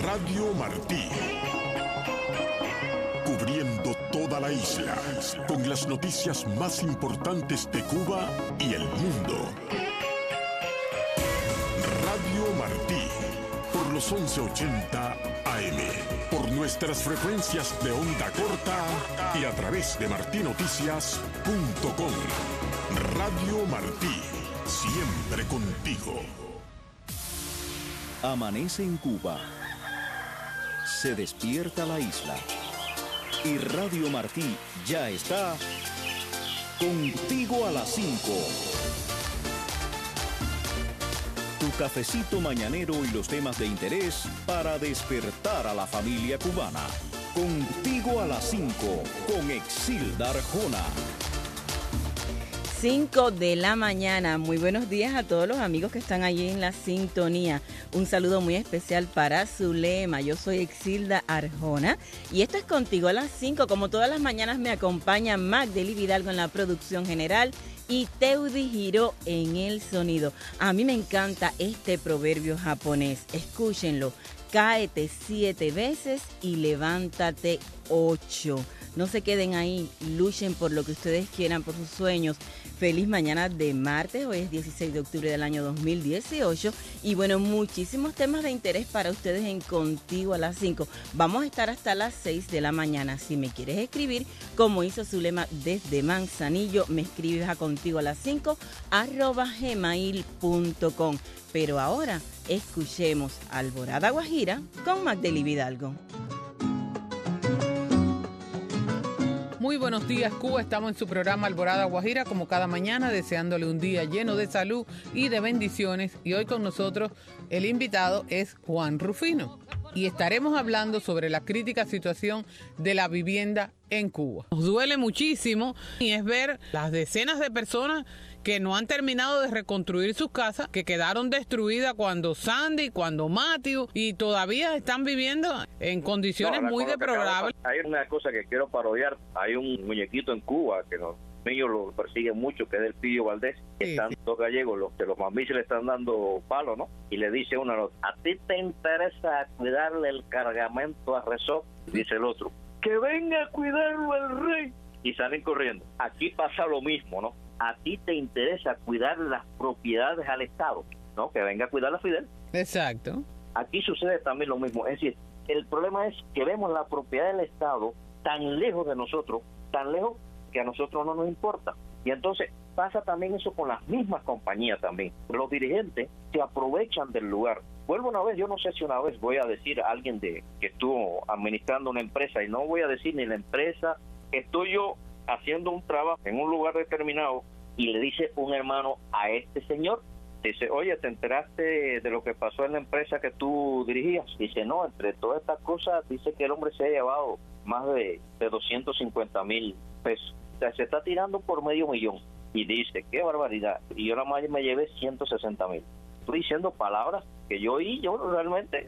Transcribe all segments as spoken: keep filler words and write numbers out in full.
Radio Martí. Cubriendo toda la isla, con las noticias más importantes de Cuba y el mundo. Radio Martí, por los once ochenta A M, por nuestras frecuencias de onda corta y a través de martí noticias punto com. Radio Martí, siempre contigo. Amanece en Cuba, se despierta la isla y Radio Martí ya está contigo a las cinco. Tu cafecito mañanero y los temas de interés para despertar a la familia cubana. Contigo a las cinco con Exilda Arjona. cinco de la mañana. Muy buenos días a todos los amigos que están allí en la sintonía. Un saludo muy especial para Zulema. Yo soy Exilda Arjona y esto es Contigo a las cinco. Como todas las mañanas me acompaña Magdeli Vidalgo en la producción general y Teudi Giró en el sonido. A mí me encanta este proverbio japonés. Escúchenlo. Cáete siete veces y levántate ocho. No se queden ahí, luchen por lo que ustedes quieran, por sus sueños. Feliz mañana de martes, hoy es dieciséis de octubre del año dos mil dieciocho. Y bueno, muchísimos temas de interés para ustedes en Contigo a las cinco. Vamos a estar hasta las seis de la mañana. Si me quieres escribir, como hizo Zulema desde Manzanillo, me escribes a contigo a las cinco arroba gmail punto com. Pero ahora, escuchemos Alborada Guajira con Magdeli Vidalgo. Muy buenos días, Cuba. Estamos en su programa Alborada Guajira, como cada mañana, deseándole un día lleno de salud y de bendiciones. Y hoy con nosotros el invitado es Juan Rufino. Y estaremos hablando sobre la crítica situación de la vivienda en Cuba. Nos duele muchísimo y es ver las decenas de personas que no han terminado de reconstruir sus casas, que quedaron destruidas cuando Sandy, cuando Matthew, y todavía están viviendo en condiciones no, muy deplorables. Hay una cosa que quiero parodiar. Hay un muñequito en Cuba que los niños lo persiguen mucho, que es el Pillo Valdés. Sí, están sí. Dos gallegos, los que los mamises le están dando palo, ¿no? Y le dice uno a los, ¿a ti te interesa cuidarle el cargamento a Resort? Dice el otro, que venga a cuidarlo el rey. Y salen corriendo. Aquí pasa lo mismo, ¿no? A ti te interesa cuidar las propiedades al Estado, ¿no? Que venga a cuidar a Fidel. Exacto. Aquí sucede también lo mismo. Es decir, el problema es que vemos la propiedad del Estado tan lejos de nosotros, tan lejos que a nosotros no nos importa. Y entonces pasa también eso con las mismas compañías también. Los dirigentes se aprovechan del lugar. Vuelvo una vez, yo no sé si una vez voy a decir a alguien de que estuvo administrando una empresa, y no voy a decir ni la empresa, estoy yo haciendo un trabajo en un lugar determinado y le dice un hermano a este señor, dice, oye, ¿te enteraste de lo que pasó en la empresa que tú dirigías? Dice, no, entre todas estas cosas, dice que el hombre se ha llevado más de, de doscientos cincuenta mil pesos. O sea, se está tirando por medio millón. Y dice, qué barbaridad. Y yo nada más me llevé ciento sesenta mil. Estoy diciendo palabras que yo oí, yo realmente...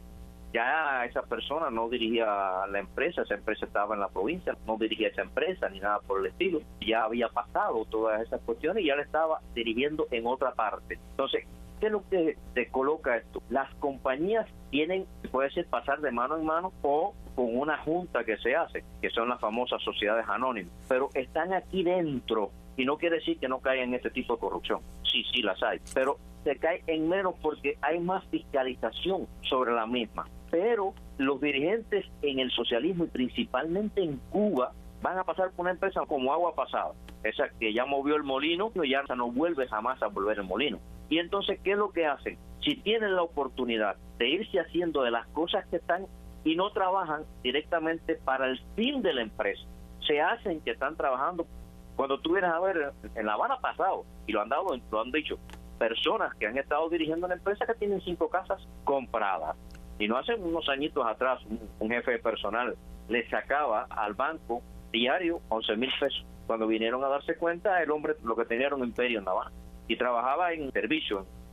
Ya esa persona no dirigía la empresa, esa empresa estaba en la provincia, no dirigía esa empresa ni nada por el estilo. Ya había pasado todas esas cuestiones y ya le estaba dirigiendo en otra parte. Entonces, ¿qué es lo que te coloca esto? Las compañías tienen, puede ser pasar de mano en mano o con una junta que se hace, que son las famosas sociedades anónimas, pero están aquí dentro y no quiere decir que no caigan en este tipo de corrupción. Sí, sí las hay, pero se cae en menos porque hay más fiscalización sobre la misma. Pero los dirigentes en el socialismo y principalmente en Cuba van a pasar por una empresa como agua pasada, esa que ya movió el molino y ya no vuelve jamás a volver el molino. Y entonces, ¿qué es lo que hacen? Si tienen la oportunidad de irse haciendo de las cosas que están y no trabajan directamente para el fin de la empresa, se hacen que están trabajando. Cuando tú vienes a ver, en La Habana pasado, y lo han dado, lo han dicho, personas que han estado dirigiendo una empresa que tienen cinco casas compradas. Y no hace unos añitos atrás, un, un jefe de personal le sacaba al banco diario once mil pesos. Cuando vinieron a darse cuenta, el hombre lo que tenía era un imperio en La Habana. Y trabajaba en servicio,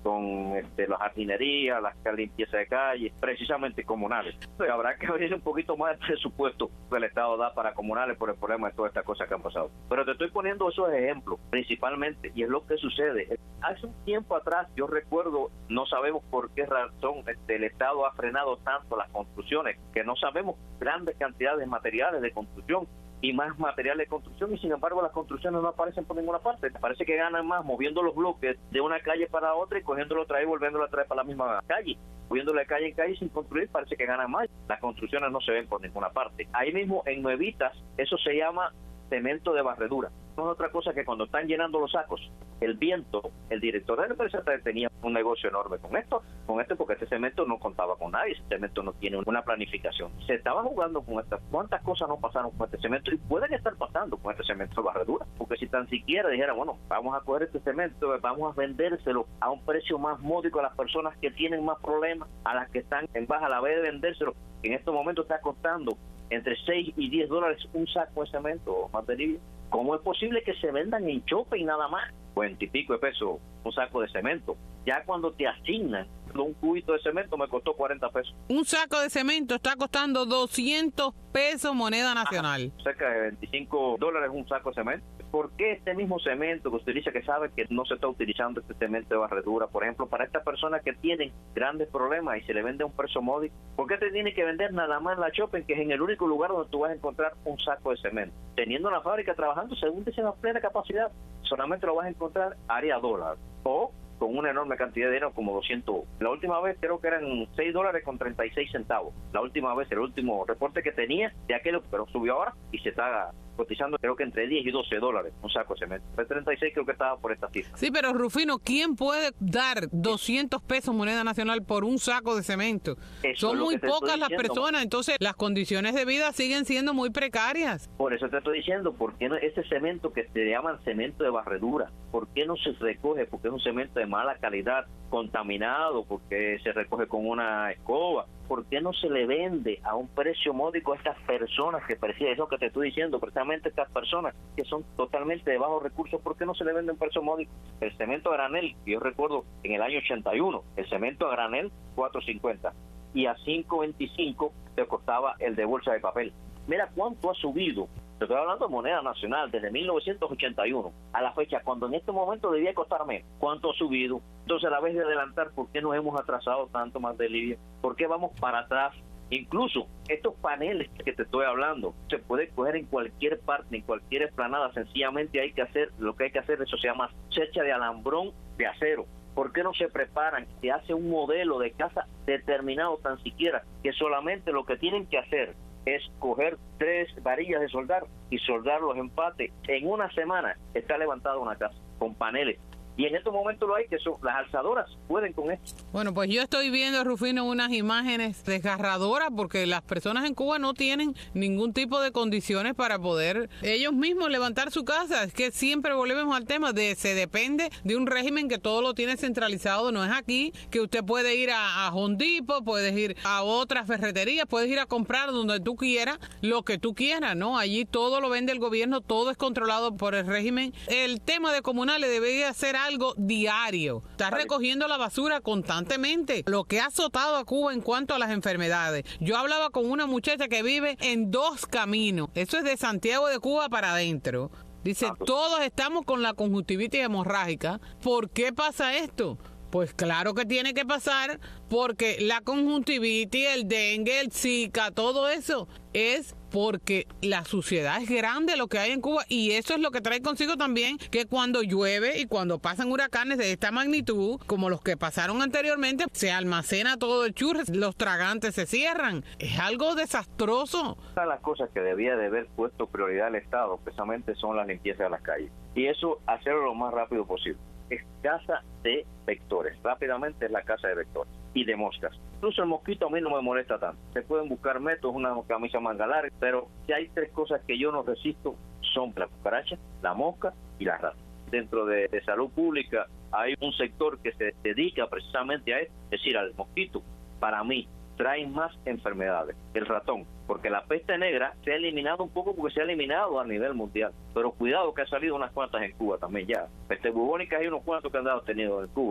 con este, las jardinerías, las limpieza de calles, precisamente comunales. Pero habrá que abrir un poquito más el presupuesto que el Estado da para comunales por el problema de todas estas cosas que han pasado. Pero te estoy poniendo esos ejemplos principalmente, y es lo que sucede. Hace un tiempo atrás, yo recuerdo, no sabemos por qué razón este, el Estado ha frenado tanto las construcciones, que no sabemos grandes cantidades de materiales de construcción y más material de construcción, y sin embargo las construcciones no aparecen por ninguna parte. Parece que ganan más moviendo los bloques de una calle para otra y cogiéndolo otra vez y volviéndolo a traer para la misma calle, moviéndolo de calle en calle sin construir. Parece que ganan más. Las construcciones no se ven por ninguna parte. Ahí mismo en Nuevitas, eso se llama cemento de barredura. No es otra cosa que cuando están llenando los sacos, el viento, el director de la empresa tenía un negocio enorme con esto, con esto porque este cemento no contaba con nadie, ese cemento no tiene una planificación. Se estaba jugando con estas, cuántas cosas no pasaron con este cemento y pueden estar pasando con este cemento de barredura, porque si tan siquiera dijera, bueno, vamos a coger este cemento, vamos a vendérselo a un precio más módico a las personas que tienen más problemas, a las que están en baja, a la vez de vendérselo, que en estos momentos está costando entre seis y diez dólares un saco de cemento, material. ¿Cómo es posible que se vendan en chope y nada más? Cuarenta y pico de pesos un saco de cemento. Ya cuando te asignan un cubito de cemento me costó cuarenta pesos. Un saco de cemento está costando doscientos pesos moneda nacional. Ajá, cerca de veinticinco dólares un saco de cemento. ¿Por qué este mismo cemento que usted dice que sabe que no se está utilizando este cemento de barredura, por ejemplo, para estas personas que tienen grandes problemas y se le vende a un precio módico? ¿Por qué te tiene que vender nada más en la shopping, que es en el único lugar donde tú vas a encontrar un saco de cemento? Teniendo una fábrica trabajando, según dicen, a plena capacidad, solamente lo vas a encontrar área dólar o con una enorme cantidad de dinero, como doscientos. La última vez creo que eran seis dólares con treinta y seis centavos. La última vez, el último reporte que tenía de aquello, pero subió ahora y se está cotizando creo que entre diez y doce dólares un saco de cemento. El treinta y seis creo que estaba por esta cifra. Sí, pero Rufino, ¿quién puede dar doscientos pesos moneda nacional por un saco de cemento? Eso Son es muy pocas las diciendo. personas, entonces las condiciones de vida siguen siendo muy precarias. Por eso te estoy diciendo, ¿por qué no ese cemento que se llaman cemento de barredura? ¿Por qué no se recoge? Porque es un cemento de mala calidad, contaminado, porque se recoge con una escoba. ¿Por qué no se le vende a un precio módico a estas personas que parecía eso que te estoy diciendo, precisamente estas personas que son totalmente de bajos recursos? ¿Por qué no se le vende a un precio módico? El cemento a granel, yo recuerdo en el año ochenta y uno, el cemento a granel cuatro cincuenta y a cinco veinticinco te costaba el de bolsa de papel. Mira cuánto ha subido. Te estoy hablando de moneda nacional desde mil novecientos ochenta y uno a la fecha, cuando en este momento debía costar menos. ¿Cuánto ha subido? Entonces, a la vez de adelantar, ¿por qué nos hemos atrasado tanto más de Libia? ¿Por qué vamos para atrás? Incluso estos paneles que te estoy hablando se puede coger en cualquier parte, en cualquier explanada. Sencillamente hay que hacer, lo que hay que hacer, eso se llama cercha de alambrón de acero. ¿Por qué no se preparan? Se hace un modelo de casa determinado tan siquiera, que solamente lo que tienen que hacer es coger tres varillas de soldar y soldar los empates. En una semana está levantada una casa con paneles. Y en estos momentos lo hay, que son las alzadoras, pueden con esto. Bueno, pues yo estoy viendo, Rufino, unas imágenes desgarradoras porque las personas en Cuba no tienen ningún tipo de condiciones para poder ellos mismos levantar su casa. Es que siempre volvemos al tema de se depende de un régimen que todo lo tiene centralizado. No es aquí que usted puede ir a, a Home Depot, puedes ir a otras ferreterías, puedes ir a comprar donde tú quieras, lo que tú quieras, ¿no? Allí todo lo vende el gobierno, todo es controlado por el régimen. El tema de comunales debería ser algo diario. Está recogiendo la basura constantemente. Lo que ha azotado a Cuba en cuanto a las enfermedades. Yo hablaba con una muchacha que vive en Dos Caminos. Eso es de Santiago de Cuba para adentro. Dice, todos estamos con la conjuntivitis hemorrágica. ¿Por qué pasa esto? Pues claro que tiene que pasar porque la conjuntivitis, el dengue, el zika, todo eso es porque la suciedad es grande lo que hay en Cuba, y eso es lo que trae consigo también que cuando llueve y cuando pasan huracanes de esta magnitud, como los que pasaron anteriormente, se almacena todo el churro, los tragantes se cierran. Es algo desastroso. Una de las cosas que debía de haber puesto prioridad al Estado precisamente son las limpiezas de las calles, y eso hacerlo lo más rápido posible. Es casa de vectores, rápidamente es la casa de vectores y de moscas. Incluso el mosquito a mí no me molesta tanto. Se pueden buscar métodos, una camisa manga larga, pero si hay tres cosas que yo no resisto, son la cucaracha, la mosca y la rata. Dentro de, de salud pública hay un sector que se dedica precisamente a esto, es decir, al mosquito. Para mí traen más enfermedades el ratón, porque la peste negra se ha eliminado un poco porque se ha eliminado a nivel mundial, pero cuidado que ha salido unas cuantas en Cuba también ya. Peste bubónica hay unos cuantos que han dado tenido en Cuba,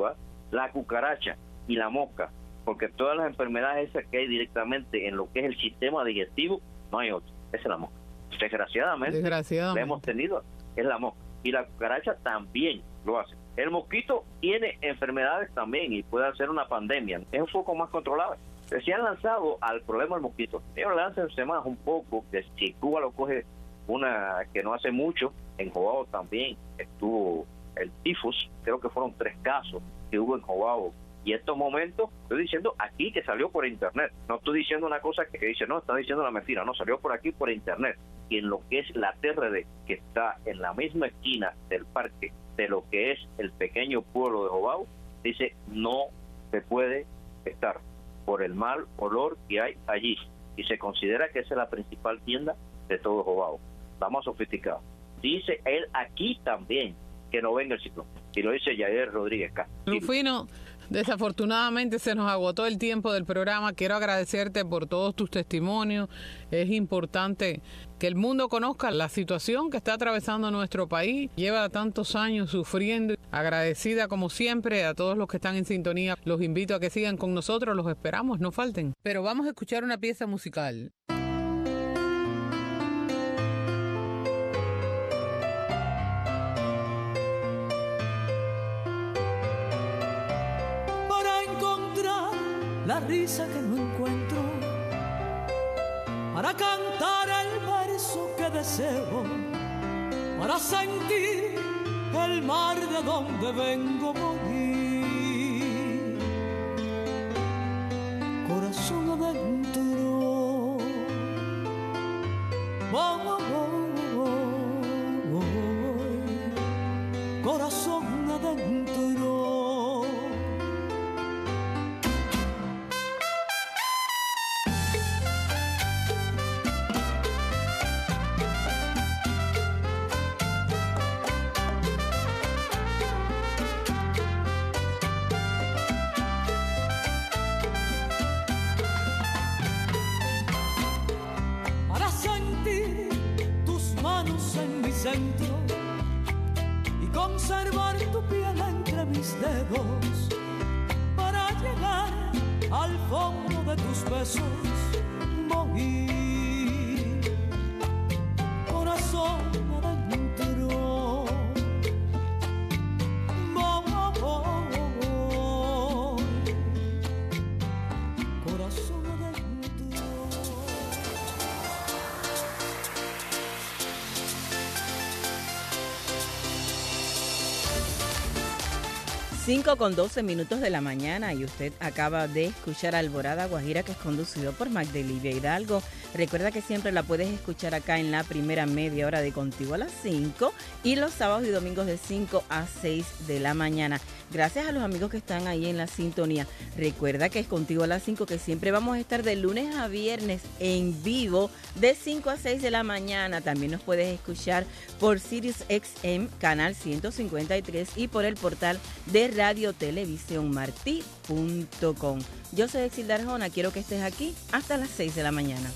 la cucaracha y la mosca, porque todas las enfermedades esas que hay directamente en lo que es el sistema digestivo, no hay otra, esa es la mosca. Desgraciadamente, Desgraciadamente. la hemos tenido, es la mosca. Y la cucaracha también lo hace. El mosquito tiene enfermedades también y puede hacer una pandemia. Es un poco más controlable. Se han lanzado al problema del mosquito. Ellos láncense más un poco, que si Cuba lo coge una que no hace mucho, en Joao también estuvo el tifus, creo que fueron tres casos que hubo en Joao. Y estos momentos, estoy diciendo aquí que salió por internet, no estoy diciendo una cosa que, que dice, no, está diciendo la mentira, no, salió por aquí por internet. Y en lo que es la T R D, que está en la misma esquina del parque de lo que es el pequeño pueblo de Joao, dice, no se puede estar por el mal olor que hay allí. Y se considera que esa es la principal tienda de todo Joao, la más sofisticada. Dice él aquí también que no venga el ciclón. Y lo dice Yair Rodríguez Castro. Rufino, desafortunadamente se nos agotó el tiempo del programa. Quiero agradecerte por todos tus testimonios. Es importante que el mundo conozca la situación que está atravesando nuestro país. Lleva tantos años sufriendo. Agradecida como siempre a todos los que están en sintonía. Los invito a que sigan con nosotros. Los esperamos, no falten. Pero vamos a escuchar una pieza musical. La risa que no encuentro, para cantar el verso que deseo, para sentir el mar de donde vengo morir. Corazón adentro, voy, corazón adentro. Centro y conservar tu piel entre mis dedos para llegar al fondo de tus besos, morir. Corazón adentro, voy, corazón adentro. cinco con doce minutos de la mañana y usted acaba de escuchar Alborada Guajira, que es conducido por Magdelivia Hidalgo. Recuerda que siempre la puedes escuchar acá en la primera media hora de Contigo a las cinco y los sábados y domingos de cinco a seis de la mañana. Gracias a los amigos que están ahí en la sintonía. Recuerda que es Contigo a las cinco, que siempre vamos a estar de lunes a viernes en vivo de cinco a seis de la mañana. También nos puedes escuchar por Sirius X M, canal ciento cincuenta y tres y por el portal de radio televisión martí punto com. Yo soy Exilda Arjona, quiero que estés aquí hasta las seis de la mañana.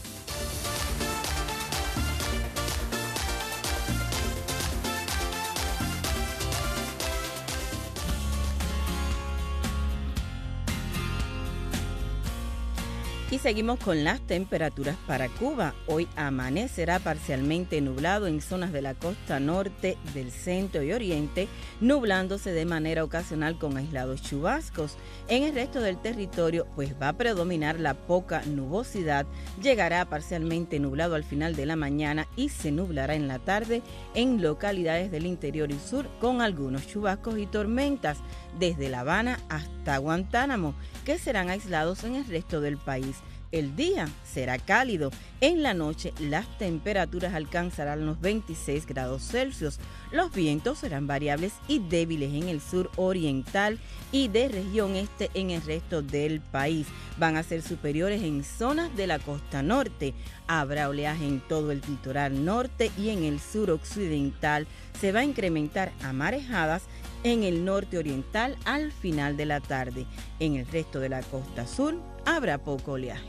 Y seguimos con las temperaturas para Cuba. Hoy amanecerá parcialmente nublado en zonas de la costa norte, del centro y oriente, nublándose de manera ocasional con aislados chubascos. En el resto del territorio, pues va a predominar la poca nubosidad, llegará parcialmente nublado al final de la mañana y se nublará en la tarde en localidades del interior y sur con algunos chubascos y tormentas, desde La Habana hasta Guantánamo, que serán aislados en el resto del país. El día será cálido. En la noche las temperaturas alcanzarán los veintiséis grados Celsius. Los vientos serán variables y débiles en el sur oriental y de región este en el resto del país. Van a ser superiores en zonas de la costa norte. Habrá oleaje en todo el litoral norte y en el sur occidental. Se va a incrementar a marejadas en el norte oriental al final de la tarde. En el resto de la costa sur habrá poco oleaje.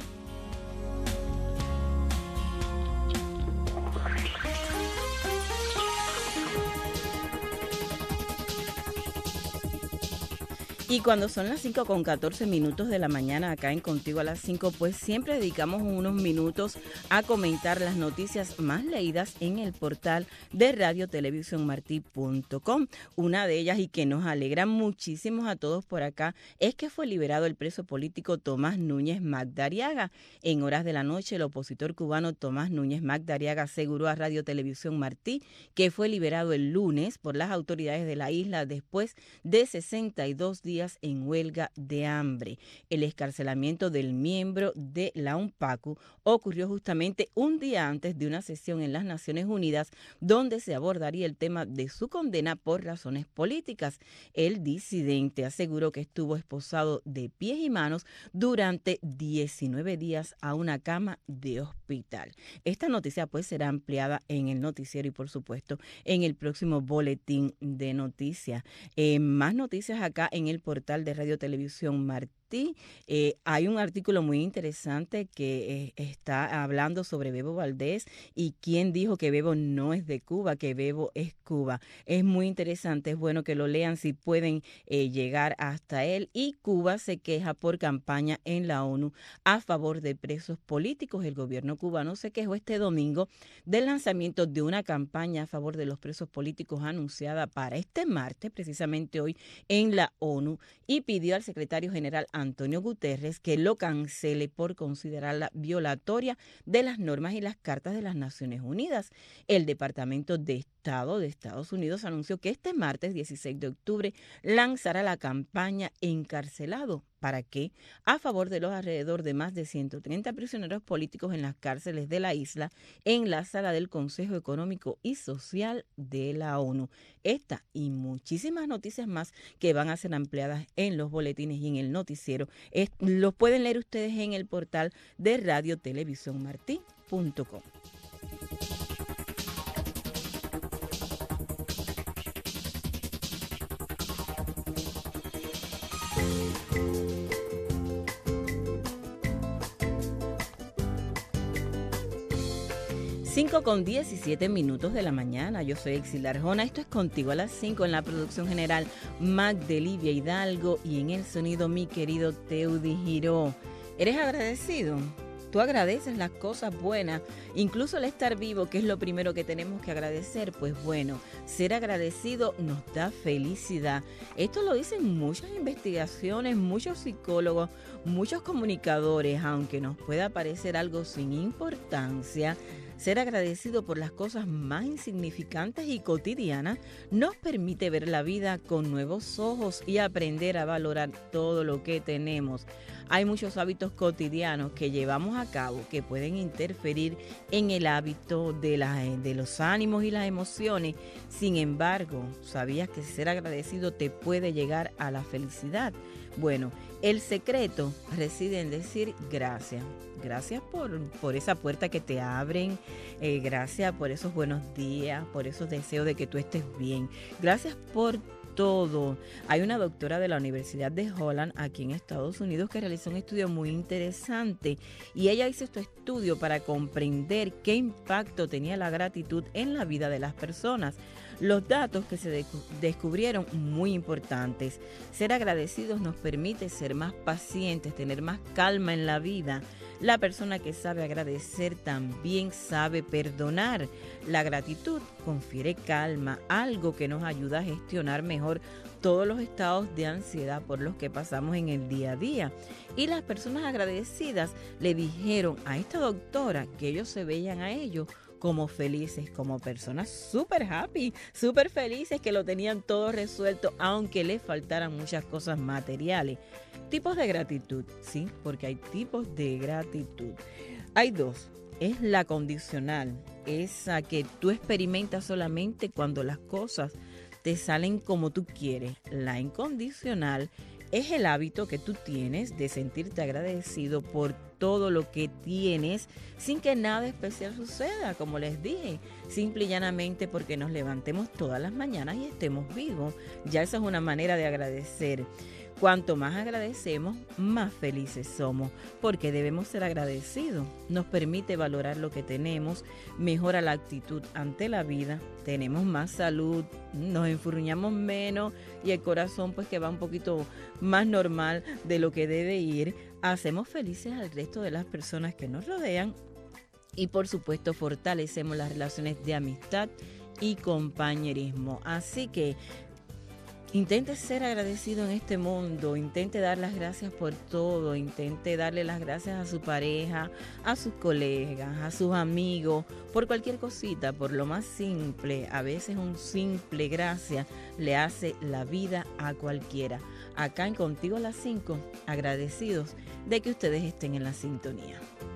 Y cuando son las cinco con catorce minutos de la mañana acá en Contigo a las cinco, pues siempre dedicamos unos minutos a comentar las noticias más leídas en el portal de radio televisión martí punto com. Una de ellas, y que nos alegra muchísimo a todos por acá, es que fue liberado el preso político Tomás Núñez Magdariaga. En horas de la noche, el opositor cubano Tomás Núñez Magdariaga aseguró a Radio Televisión Martí que fue liberado el lunes por las autoridades de la isla después de sesenta y dos días en huelga de hambre. El escarcelamiento del miembro de la UNPACU ocurrió justamente un día antes de una sesión en las Naciones Unidas donde se abordaría el tema de su condena por razones políticas. El disidente aseguró que estuvo esposado de pies y manos durante diecinueve días a una cama de hospital. Esta noticia pues será ampliada en el noticiero y por supuesto en el próximo boletín de noticias. Eh, más noticias acá en el portal de Radio Televisión Martí. Eh, hay un artículo muy interesante que eh, está hablando sobre Bebo Valdés y quién dijo que Bebo no es de Cuba, que Bebo es Cuba. Es muy interesante, es bueno que lo lean si pueden eh, llegar hasta él. Y Cuba se queja por campaña en la ONU a favor de presos políticos. El gobierno cubano se quejó este domingo del lanzamiento de una campaña a favor de los presos políticos anunciada para este martes, precisamente hoy, en la ONU, y pidió al secretario general Antonio Guterres que lo cancele por considerarla violatoria de las normas y las cartas de las Naciones Unidas. El Departamento de Estado de Estados Unidos anunció que este martes dieciséis de octubre lanzará la campaña Encarcelado. ¿Para qué? A favor de los alrededor de más de ciento treinta prisioneros políticos en las cárceles de la isla en la sala del Consejo Económico y Social de la ONU. Esta y muchísimas noticias más que van a ser ampliadas en los boletines y en el noticiero, es, los pueden leer ustedes en el portal de radio televisión martí punto com. cinco con diecisiete minutos de la mañana. Yo soy Exilda Arjona. Esto es Contigo a las cinco en la producción general Magdelivia Hidalgo y en el sonido mi querido Teudi Giró. ¿Eres agradecido? Tú agradeces las cosas buenas, incluso el estar vivo, que es lo primero que tenemos que agradecer. Pues bueno, ser agradecido nos da felicidad. Esto lo dicen muchas investigaciones, muchos psicólogos, muchos comunicadores, aunque nos pueda parecer algo sin importancia. Ser agradecido por las cosas más insignificantes y cotidianas nos permite ver la vida con nuevos ojos y aprender a valorar todo lo que tenemos. Hay muchos hábitos cotidianos que llevamos a cabo que pueden interferir en el hábito de, la, de los ánimos y las emociones. Sin embargo, ¿sabías que ser agradecido te puede llegar a la felicidad? Bueno, el secreto reside en decir gracias. Gracias por, por esa puerta que te abren, eh, gracias por esos buenos días, por esos deseos de que tú estés bien. Gracias por todo. Hay una doctora de la Universidad de Holland aquí en Estados Unidos que realizó un estudio muy interesante y ella hizo este estudio para comprender qué impacto tenía la gratitud en la vida de las personas. Los datos que se de- descubrieron muy importantes. Ser agradecidos nos permite ser más pacientes, tener más calma en la vida. La persona que sabe agradecer también sabe perdonar. La gratitud confiere calma, algo que nos ayuda a gestionar mejor todos los estados de ansiedad por los que pasamos en el día a día. Y las personas agradecidas le dijeron a esta doctora que ellos se veían a ellos como felices, como personas súper happy, súper felices, que lo tenían todo resuelto, aunque les faltaran muchas cosas materiales. Tipos de gratitud, sí, porque hay tipos de gratitud. Hay dos. Es la condicional, esa que tú experimentas solamente cuando las cosas te salen como tú quieres. La incondicional es el hábito que tú tienes de sentirte agradecido por todo lo que tienes sin que nada especial suceda, como les dije, simple y llanamente porque nos levantemos todas las mañanas y estemos vivos. Ya esa es una manera de agradecer. Cuanto más agradecemos, más felices somos, porque debemos ser agradecidos. Nos permite valorar lo que tenemos, mejora la actitud ante la vida, tenemos más salud, nos enfurruñamos menos y el corazón pues que va un poquito más normal de lo que debe ir. Hacemos felices al resto de las personas que nos rodean y por supuesto fortalecemos las relaciones de amistad y compañerismo. Así que intente ser agradecido en este mundo, intente dar las gracias por todo, intente darle las gracias a su pareja, a sus colegas, a sus amigos, por cualquier cosita, por lo más simple. A veces un simple gracias le hace la vida a cualquiera. Acá en Contigo a las cinco, agradecidos de que ustedes estén en la sintonía.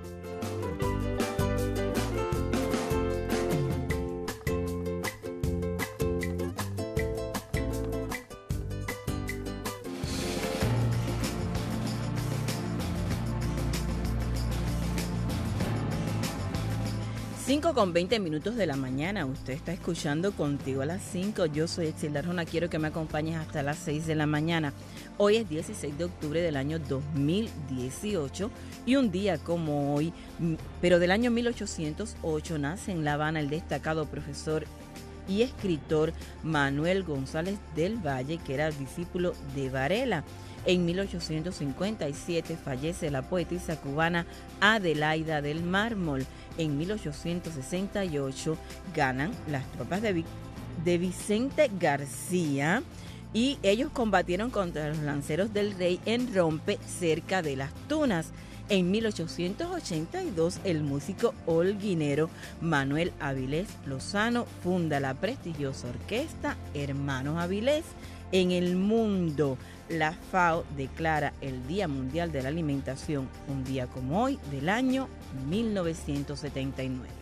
cinco con veinte minutos de la mañana, usted está escuchando Contigo a las cinco, yo soy Exilda Arjona, quiero que me acompañes hasta las seis de la mañana. Hoy es dieciséis de octubre del año dos mil dieciocho y un día como hoy, pero del año mil ochocientos ocho, nace en La Habana el destacado profesor y escritor Manuel González del Valle, que era discípulo de Varela. En mil ochocientos cincuenta y siete fallece la poetisa cubana Adelaida del Mármol. En mil ochocientos sesenta y ocho ganan las tropas de, Vi- de Vicente García y ellos combatieron contra los lanceros del rey en Rompe, cerca de Las Tunas. En mil ochocientos ochenta y dos, el músico holguinero Manuel Avilés Lozano funda la prestigiosa orquesta Hermanos Avilés. En el mundo, la FAO declara el Día Mundial de la Alimentación, un día como hoy del año mil novecientos setenta y nueve.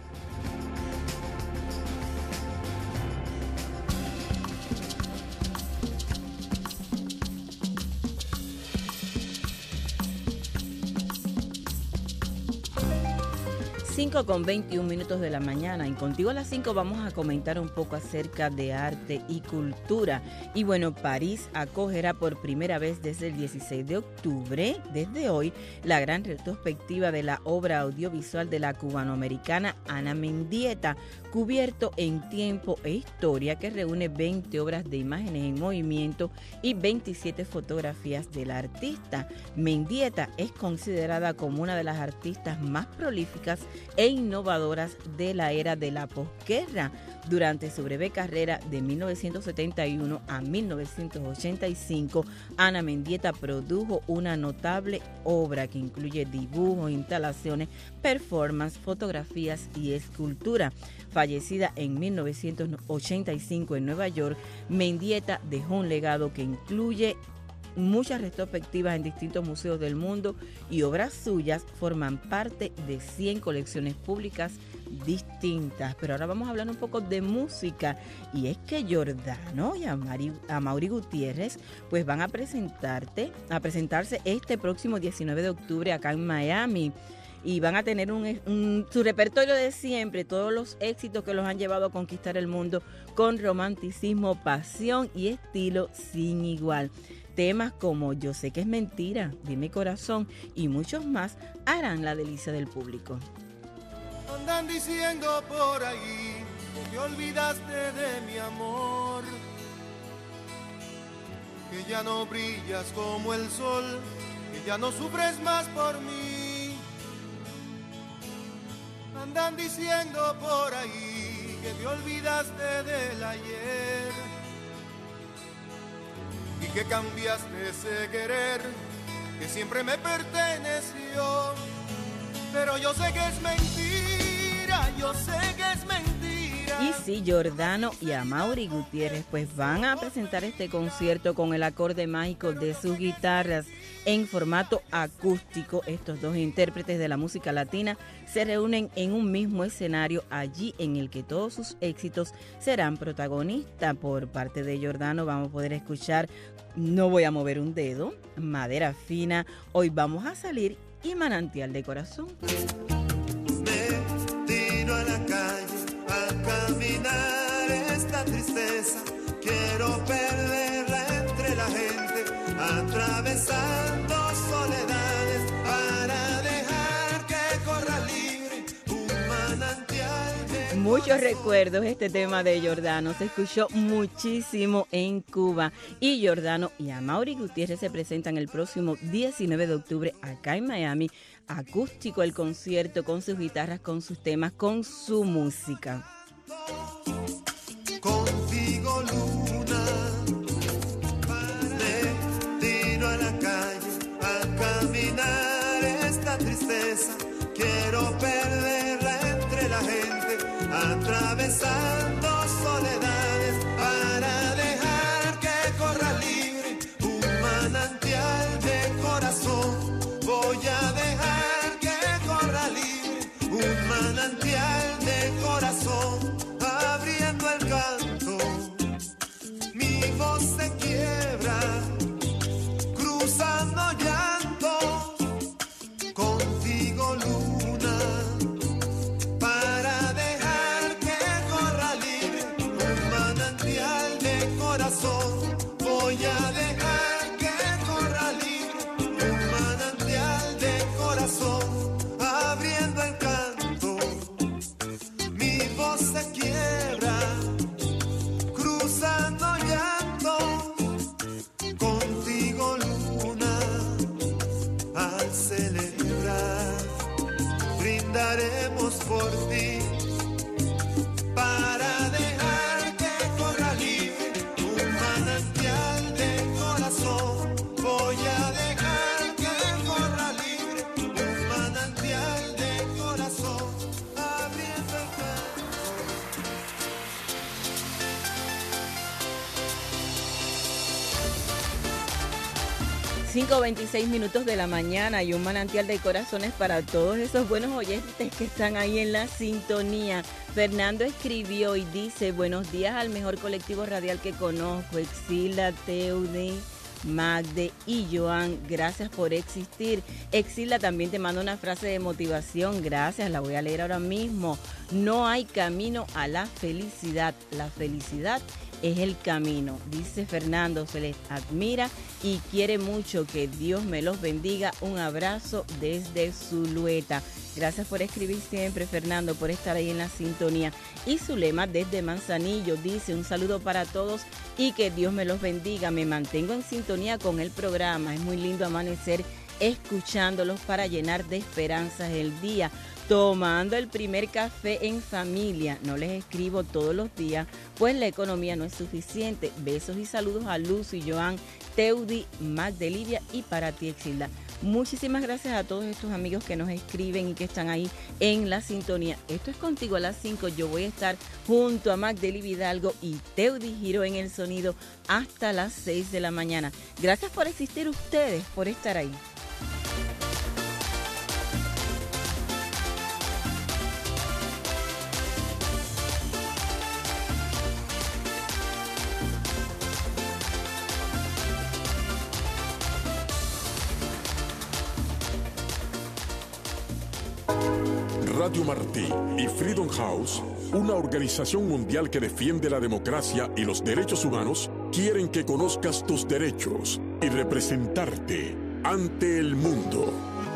cinco con veintiún minutos de la mañana. En Contigo a las cinco vamos a comentar un poco acerca de arte y cultura. Y bueno, París acogerá por primera vez desde el dieciséis de octubre, desde hoy, la gran retrospectiva de la obra audiovisual de la cubanoamericana Ana Mendieta, cubierto en tiempo e historia, que reúne veinte obras de imágenes en movimiento y veintisiete fotografías del artista. Mendieta es considerada como una de las artistas más prolíficas e innovadoras de la era de la posguerra. Durante su breve carrera de mil novecientos setenta y uno a mil novecientos ochenta y cinco, Ana Mendieta produjo una notable obra que incluye dibujos, instalaciones, performance, fotografías y escultura. Fallecida en mil novecientos ochenta y cinco en Nueva York, Mendieta dejó un legado que incluye muchas retrospectivas en distintos museos del mundo y obras suyas forman parte de cien colecciones públicas distintas. Pero ahora vamos a hablar un poco de música, y es que Giordano y Amari, Amaury Gutiérrez pues van a presentarte, a presentarse este próximo diecinueve de octubre acá en Miami. Y van a tener un, un, su repertorio de siempre, todos los éxitos que los han llevado a conquistar el mundo con romanticismo, pasión y estilo sin igual. Temas como Yo sé que es mentira, Dime corazón y muchos más harán la delicia del público. Andan diciendo por ahí que te olvidaste de mi amor, que ya no brillas como el sol, que ya no sufres más por mí. Andan diciendo por ahí que te olvidaste del ayer y que cambiaste ese querer que siempre me perteneció. Pero yo sé que es mentira, yo sé que es mentira. Y sí, Giordano y Amaury Gutiérrez pues van a presentar este concierto con el acorde mágico de sus guitarras en formato acústico. Estos dos intérpretes de la música latina se reúnen en un mismo escenario, allí en el que todos sus éxitos serán protagonistas. Por parte de Giordano vamos a poder escuchar No voy a mover un dedo, Madera fina, Hoy vamos a salir y Manantial de corazón. Me tiro a la calle al caminar esta tristeza, quiero perderla entre la gente, a atravesando soledades para dejar que corra libre un manantial de Muchos recuerdos este tema de Jordano, se escuchó muchísimo en Cuba y Jordano y Amaury Gutiérrez se presentan el próximo diecinueve de octubre acá en Miami, acústico el concierto con sus guitarras, con sus temas, con su música. Contigo luna, destino a la calle a caminar esta tristeza, quiero perderla entre la gente, atravesando soledades para dejar que corra libre un manantial de corazón, voy a dejar que corra libre un manantial de corazón, abriendo el canto, mi voz se quiebra, cruzando llanto, contigo luna, para dejar que corra libre un manantial de corazón, voy a dejar que corra libre un manantial de corazón, abriendo el canto, mi voz se quiebra, cruzando llanto, contigo luna, al celebrar, brindaremos por ti, para dejar que corra libre un manantial de corazón, voy a dejar que corra libre un manantial de corazón, abriendo el canto. cinco veintiséis minutos de la mañana y un manantial de corazones para todos esos buenos oyentes que están ahí en la sintonía. Fernando escribió y dice, buenos días al mejor colectivo radial que conozco, Exilda, Teudi, Magde y Joan, gracias por existir. Exilda también te manda una frase de motivación, gracias, la voy a leer ahora mismo. No hay camino a la felicidad, la felicidad es el camino, dice Fernando, se les admira y quiere mucho, que Dios me los bendiga, un abrazo desde Zulueta. Gracias por escribir siempre, Fernando, por estar ahí en la sintonía. Y Zulema desde Manzanillo dice, un saludo para todos y que Dios me los bendiga, me mantengo en sintonía con el programa, es muy lindo amanecer escuchándolos para llenar de esperanzas el día, tomando el primer café en familia. No les escribo todos los días, pues la economía no es suficiente. Besos y saludos a Luz y Joan, Teudi, Magdelivia y para ti, Exilda. Muchísimas gracias a todos estos amigos que nos escriben y que están ahí en la sintonía. Esto es Contigo a las cinco. Yo voy a estar junto a Magdelivia Hidalgo y Teudi Giro en el sonido hasta las seis de la mañana. Gracias por existir ustedes, por estar ahí. Radio Martí y Freedom House, una organización mundial que defiende la democracia y los derechos humanos, quieren que conozcas tus derechos y representarte ante el mundo.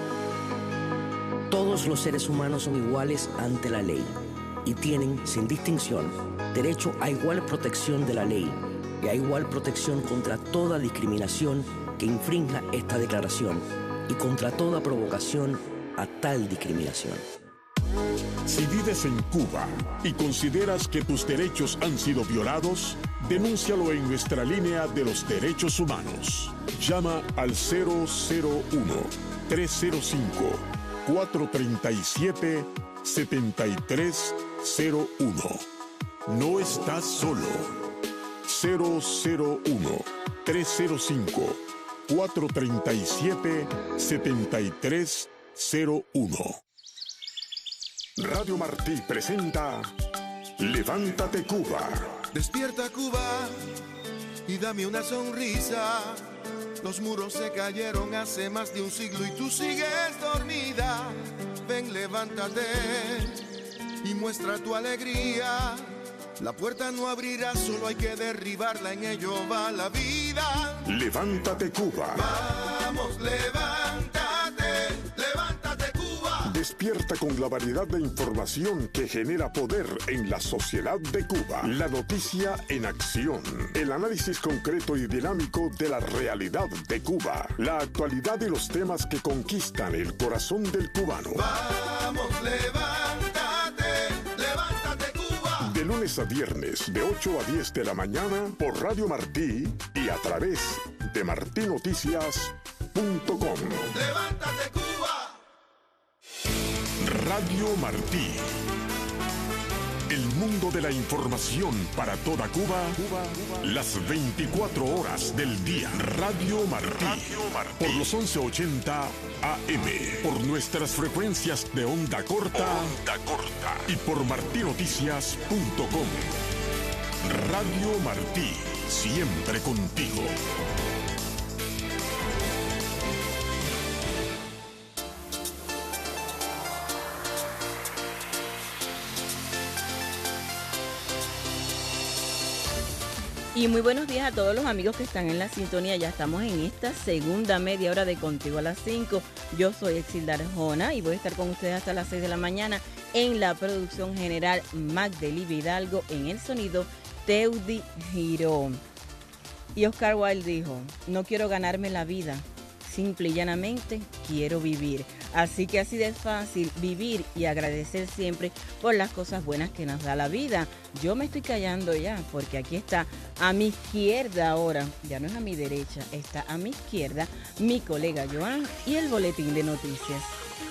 Todos los seres humanos son iguales ante la ley y tienen, sin distinción, derecho a igual protección de la ley y a igual protección contra toda discriminación que infrinja esta declaración y contra toda provocación a tal discriminación. Si vives en Cuba y consideras que tus derechos han sido violados, denúncialo en nuestra línea de los derechos humanos. Llama al cero cero uno, tres cero cinco, cuatro tres siete, siete tres cero uno. No estás solo. cero cero uno, tres cero cinco, cuatro tres siete, siete tres cero uno. Radio Martí presenta Levántate Cuba. Despierta Cuba y dame una sonrisa. Los muros se cayeron hace más de un siglo y tú sigues dormida. Ven, levántate y muestra tu alegría. La puerta no abrirá, solo hay que derribarla, en ello va la vida. Levántate Cuba. Va. Vamos, levántate, levántate Cuba. Despierta con la variedad de información que genera poder en la sociedad de Cuba. La noticia en acción. El análisis concreto y dinámico de la realidad de Cuba. La actualidad y los temas que conquistan el corazón del cubano. Vamos, levántate, levántate Cuba. De lunes a viernes, de ocho a diez de la mañana, por Radio Martí y a través de martí noticias punto com. Levántate Cuba. Radio Martí. El mundo de la información para toda Cuba, las veinticuatro horas del día. Radio Martí. Por los once ochenta A M. Por nuestras frecuencias de onda corta. Onda corta. Y por martí noticias punto com. Radio Martí. Siempre contigo. Y muy buenos días a todos los amigos que están en la sintonía. Ya estamos en esta segunda media hora de Contigo a las cinco. Yo soy Exilda Arjona y voy a estar con ustedes hasta las seis de la mañana en la producción general Magdeli Vidalgo, en el sonido Teudi Girón. Y Oscar Wilde dijo, no quiero ganarme la vida, simple y llanamente quiero vivir. Así que así de fácil vivir y agradecer siempre por las cosas buenas que nos da la vida. Yo me estoy callando ya porque aquí está a mi izquierda ahora, ya no es a mi derecha, está a mi izquierda mi colega Joan y el boletín de noticias.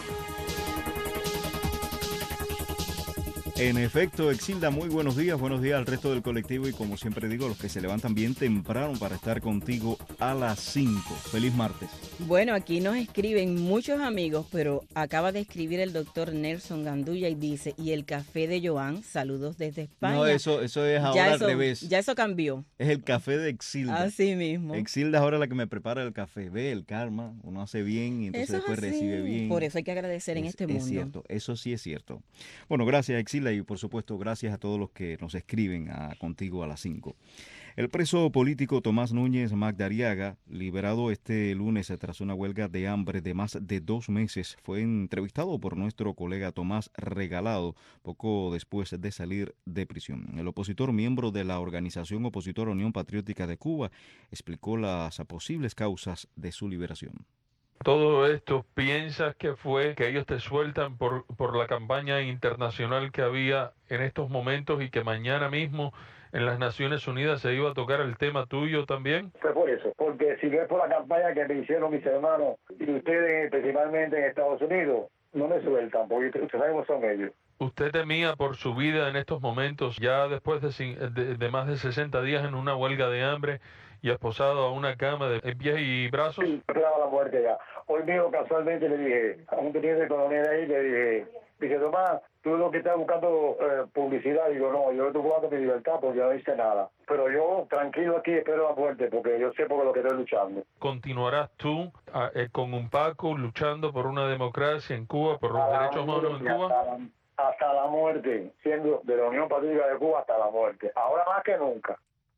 En efecto, Exilda, muy buenos días, buenos días al resto del colectivo y como siempre digo, los que se levantan bien temprano para estar contigo a las cinco. Feliz martes. Bueno, aquí nos escriben muchos amigos, pero acaba de escribir el doctor Nelson Gandulla y dice, y el café de Joan, saludos desde España. No, eso, eso es ahora ya eso, al revés. Ya eso cambió. Es el café de Exilda. Así mismo. Exilda es ahora la que me prepara el café. Ve el karma, uno hace bien y entonces eso después así. recibe bien. Por eso hay que agradecer es, en este mundo. Es cierto, eso sí es cierto. Bueno, gracias Exilda y por supuesto gracias a todos los que nos escriben a Contigo a las cinco. El preso político Tomás Núñez Magdariaga, liberado este lunes tras una huelga de hambre de más de dos meses, fue entrevistado por nuestro colega Tomás Regalado poco después de salir de prisión. El opositor, miembro de la organización opositora Unión Patriótica de Cuba, explicó las posibles causas de su liberación. Todo esto, ¿piensas que fue que ellos te sueltan por, por la campaña internacional que había en estos momentos y que mañana mismo en las Naciones Unidas se iba a tocar el tema tuyo también? Fue por eso, porque si no es por la campaña que me hicieron mis hermanos y ustedes principalmente en Estados Unidos, no me sueltan, porque ustedes saben cómo son ellos. ¿Usted temía por su vida en estos momentos, ya después de, de, de más de sesenta días en una huelga de hambre y esposado a una cama de pies y brazos? Sí, esperaba la muerte ya. Hoy mismo casualmente le dije a un teniente coronel ahí, le dije, dije, Tomás, tú lo que estás buscando eh, publicidad. Digo, no, yo estoy buscando mi libertad porque no hice nada. Pero yo tranquilo aquí espero la muerte porque yo sé por lo que estoy luchando. ¿Continuarás tú a, eh, con un Paco luchando por una democracia en Cuba, por los a derechos humanos en Cuba? Hasta la, hasta la muerte, siendo de la Unión Patriótica de Cuba hasta la muerte. Ahora más que nunca.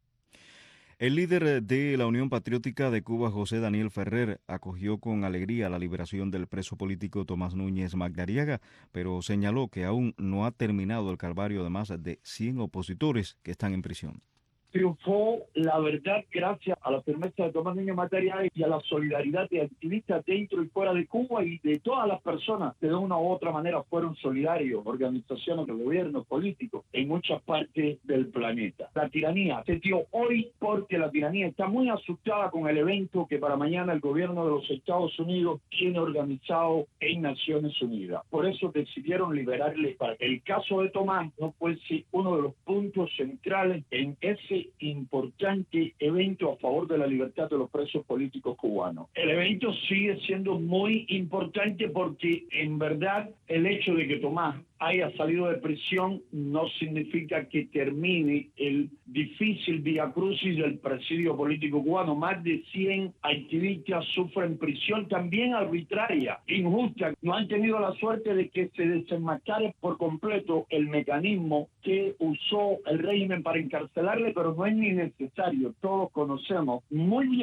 El líder de la Unión Patriótica de Cuba, José Daniel Ferrer, acogió con alegría la liberación del preso político Tomás Núñez Magdariaga, pero señaló que aún no ha terminado el calvario de más de cien opositores que están en prisión. Triunfó la verdad gracias a la firmeza de Tomás Núñez Magdariaga y a la solidaridad de activistas dentro y fuera de Cuba y de todas las personas que de una u otra manera fueron solidarios, organizaciones de gobierno, políticos, en muchas partes del planeta. La tiranía se dio hoy porque la tiranía está muy asustada con el evento que para mañana el gobierno de los Estados Unidos tiene organizado en Naciones Unidas. Por eso decidieron liberarle para que el caso de Tomás no fuese uno de los puntos centrales en ese importante evento a favor de la libertad de los presos políticos cubanos. El evento sigue siendo muy importante porque en verdad el hecho de que Tomás haya salido de prisión no significa que termine el difícil viacrucis del presidio político cubano. Más de cien activistas sufren prisión también arbitraria, injusta. No han tenido la suerte de que se desenmascare por completo el mecanismo que usó el régimen para encarcelarle, pero no es ni necesario. Todos conocemos muy bien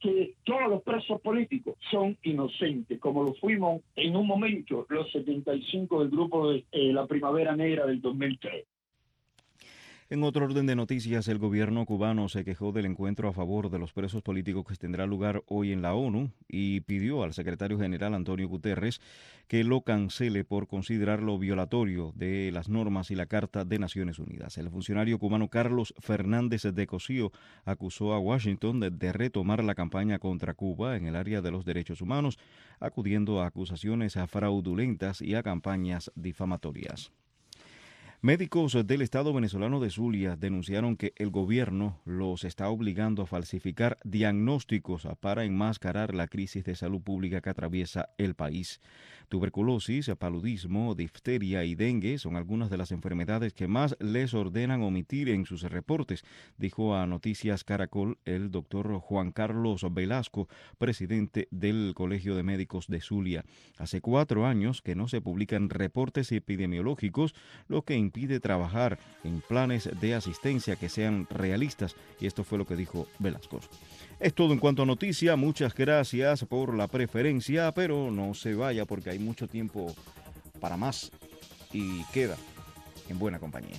que todos los presos políticos son inocentes, como lo fuimos en un momento los setenta y cinco del grupo de eh, la Primavera Negra del dos mil tres. En otro orden de noticias, el gobierno cubano se quejó del encuentro a favor de los presos políticos que tendrá lugar hoy en la ONU y pidió al secretario general Antonio Guterres que lo cancele por considerarlo violatorio de las normas y la Carta de Naciones Unidas. El funcionario cubano Carlos Fernández de Cosío acusó a Washington de, de retomar la campaña contra Cuba en el área de los derechos humanos, acudiendo a acusaciones fraudulentas y a campañas difamatorias. Médicos del Estado venezolano de Zulia denunciaron que el gobierno los está obligando a falsificar diagnósticos para enmascarar la crisis de salud pública que atraviesa el país. Tuberculosis, paludismo, difteria y dengue son algunas de las enfermedades que más les ordenan omitir en sus reportes, dijo a Noticias Caracol el doctor Juan Carlos Velasco, presidente del Colegio de Médicos de Zulia. Hace cuatro años que no se publican reportes epidemiológicos, lo que impide trabajar en planes de asistencia que sean realistas, y esto fue lo que dijo Velasco. Es todo en cuanto a noticia, muchas gracias por la preferencia, pero no se vaya porque hay mucho tiempo para más y queda en buena compañía.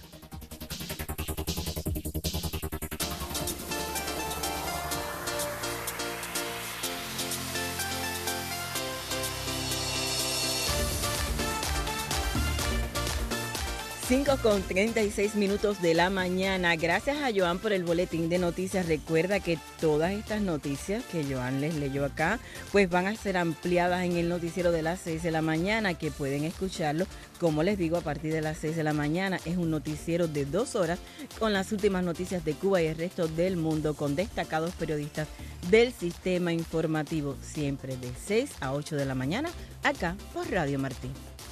cinco con treinta y seis minutos de la mañana. Gracias a Joan por el boletín de noticias. Recuerda que todas estas noticias que Joan les leyó acá, pues van a ser ampliadas en el noticiero de las seis de la mañana, que pueden escucharlo, como les digo, a partir de las seis de la mañana. Es un noticiero de dos horas con las últimas noticias de Cuba y el resto del mundo, con destacados periodistas del sistema informativo, siempre de seis a ocho de la mañana, acá por Radio Martí.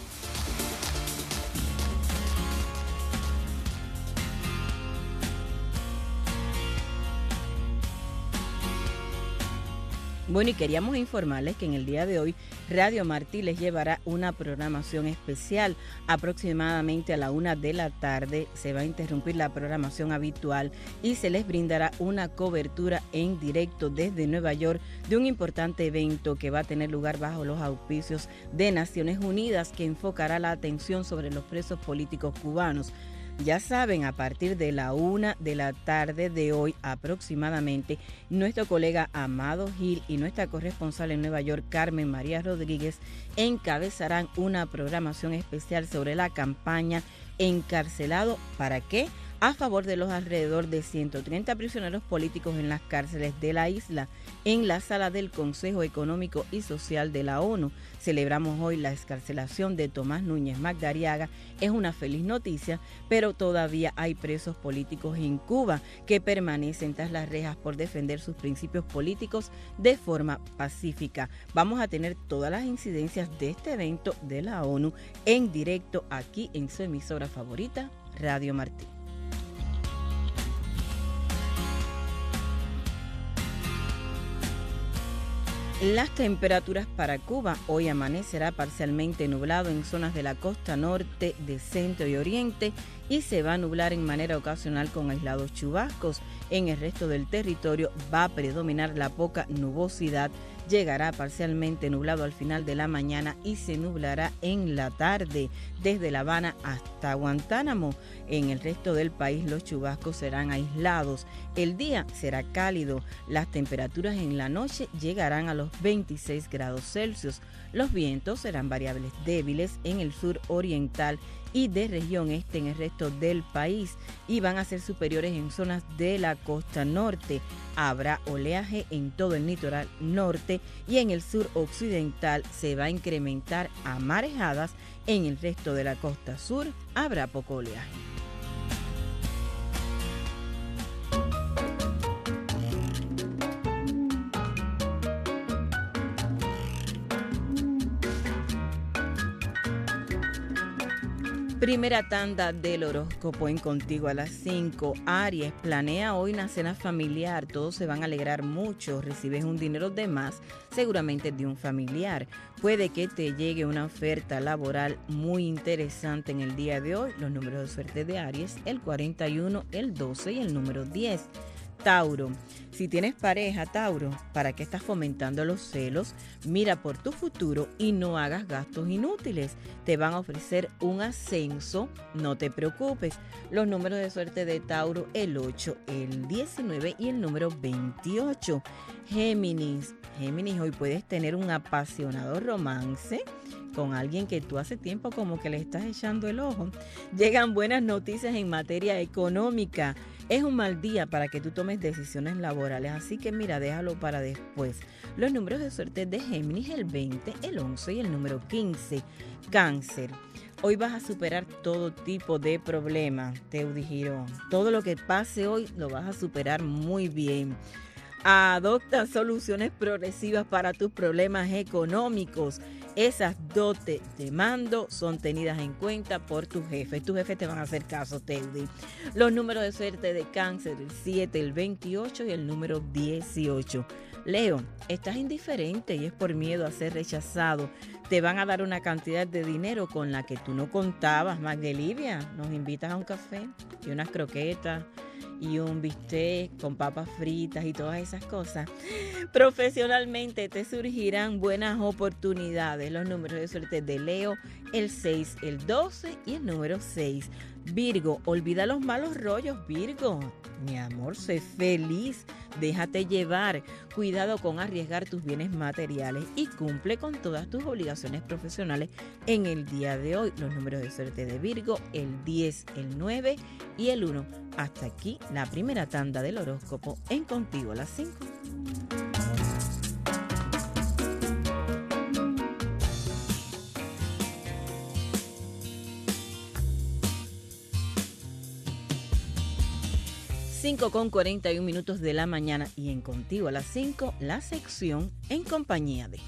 Bueno, y queríamos informarles que en el día de hoy Radio Martí les llevará una programación especial. Aproximadamente a la una de la tarde se va a interrumpir la programación habitual y se les brindará una cobertura en directo desde Nueva York de un importante evento que va a tener lugar bajo los auspicios de Naciones Unidas, que enfocará la atención sobre los presos políticos cubanos. Ya saben, a partir de la una de la tarde de hoy aproximadamente, nuestro colega Amado Gil y nuestra corresponsal en Nueva York, Carmen María Rodríguez, encabezarán una programación especial sobre la campaña Encarcelado ¿para qué?, a favor de los alrededor de ciento treinta prisioneros políticos en las cárceles de la isla, en la sala del Consejo Económico y Social de la ONU. Celebramos hoy la excarcelación de Tomás Núñez Magdariaga. Es una feliz noticia, pero todavía hay presos políticos en Cuba que permanecen tras las rejas por defender sus principios políticos de forma pacífica. Vamos a tener todas las incidencias de este evento de la ONU en directo aquí en su emisora favorita, Radio Martí. Las temperaturas para Cuba: hoy amanecerá parcialmente nublado en zonas de la costa norte, de centro y oriente, y se va a nublar en manera ocasional con aislados chubascos. En el resto del territorio va a predominar la poca nubosidad. Llegará parcialmente nublado al final de la mañana y se nublará en la tarde, desde La Habana hasta Guantánamo. En el resto del país los chubascos serán aislados. El día será cálido. Las temperaturas en la noche llegarán a los veintiséis grados Celsius. Los vientos serán variables débiles en el sur oriental y de región este en el resto del país, y van a ser superiores en zonas de la costa norte. Habrá oleaje en todo el litoral norte y en el sur occidental se va a incrementar a marejadas. En el resto de la costa sur habrá poco oleaje. Primera tanda del horóscopo en Contigo a las cinco. Aries, planea hoy una cena familiar. Todos se van a alegrar mucho. Recibes un dinero de más, seguramente de un familiar. Puede que te llegue una oferta laboral muy interesante en el día de hoy. Los números de suerte de Aries: el cuarenta y uno, el doce y el número diez. Tauro. Si tienes pareja, Tauro, ¿para qué estás fomentando los celos? Mira por tu futuro y no hagas gastos inútiles. Te van a ofrecer un ascenso, no te preocupes. Los números de suerte de Tauro, el ocho, el diecinueve y el número veintiocho. Géminis, Géminis, hoy puedes tener un apasionado romance con alguien que tú hace tiempo como que le estás echando el ojo. Llegan buenas noticias en materia económica. Es un mal día para que tú tomes decisiones laborales, así que mira, déjalo para después. Los números de suerte de Géminis, el veinte, el once y el número quince. Cáncer. Hoy vas a superar todo tipo de problemas, Teudi Girón. Todo lo que pase hoy lo vas a superar muy bien. Adopta soluciones progresivas para tus problemas económicos. Esas dotes de mando son tenidas en cuenta por tu jefe. Tus jefes te van a hacer caso, Teudi. Los números de suerte de Cáncer, el siete, el veintiocho y el número dieciocho. Leo, estás indiferente y es por miedo a ser rechazado. Te van a dar una cantidad de dinero con la que tú no contabas. Magdelivia, nos invitas a un café y unas croquetas y un bistec con papas fritas y todas esas cosas. Profesionalmente te surgirán buenas oportunidades. Los números de suerte de Leo, el seis, el doce y el número seis. Virgo, olvida los malos rollos, Virgo. Mi amor, sé feliz, déjate llevar. Cuidado con arriesgar tus bienes materiales y cumple con todas tus obligaciones profesionales en el día de hoy. Los números de suerte de Virgo, el diez, el nueve y el uno. Hasta aquí la primera tanda del horóscopo en Contigo a las cinco. cinco con cuarenta y un minutos de la mañana y en Contigo a las cinco, la sección En Compañía de.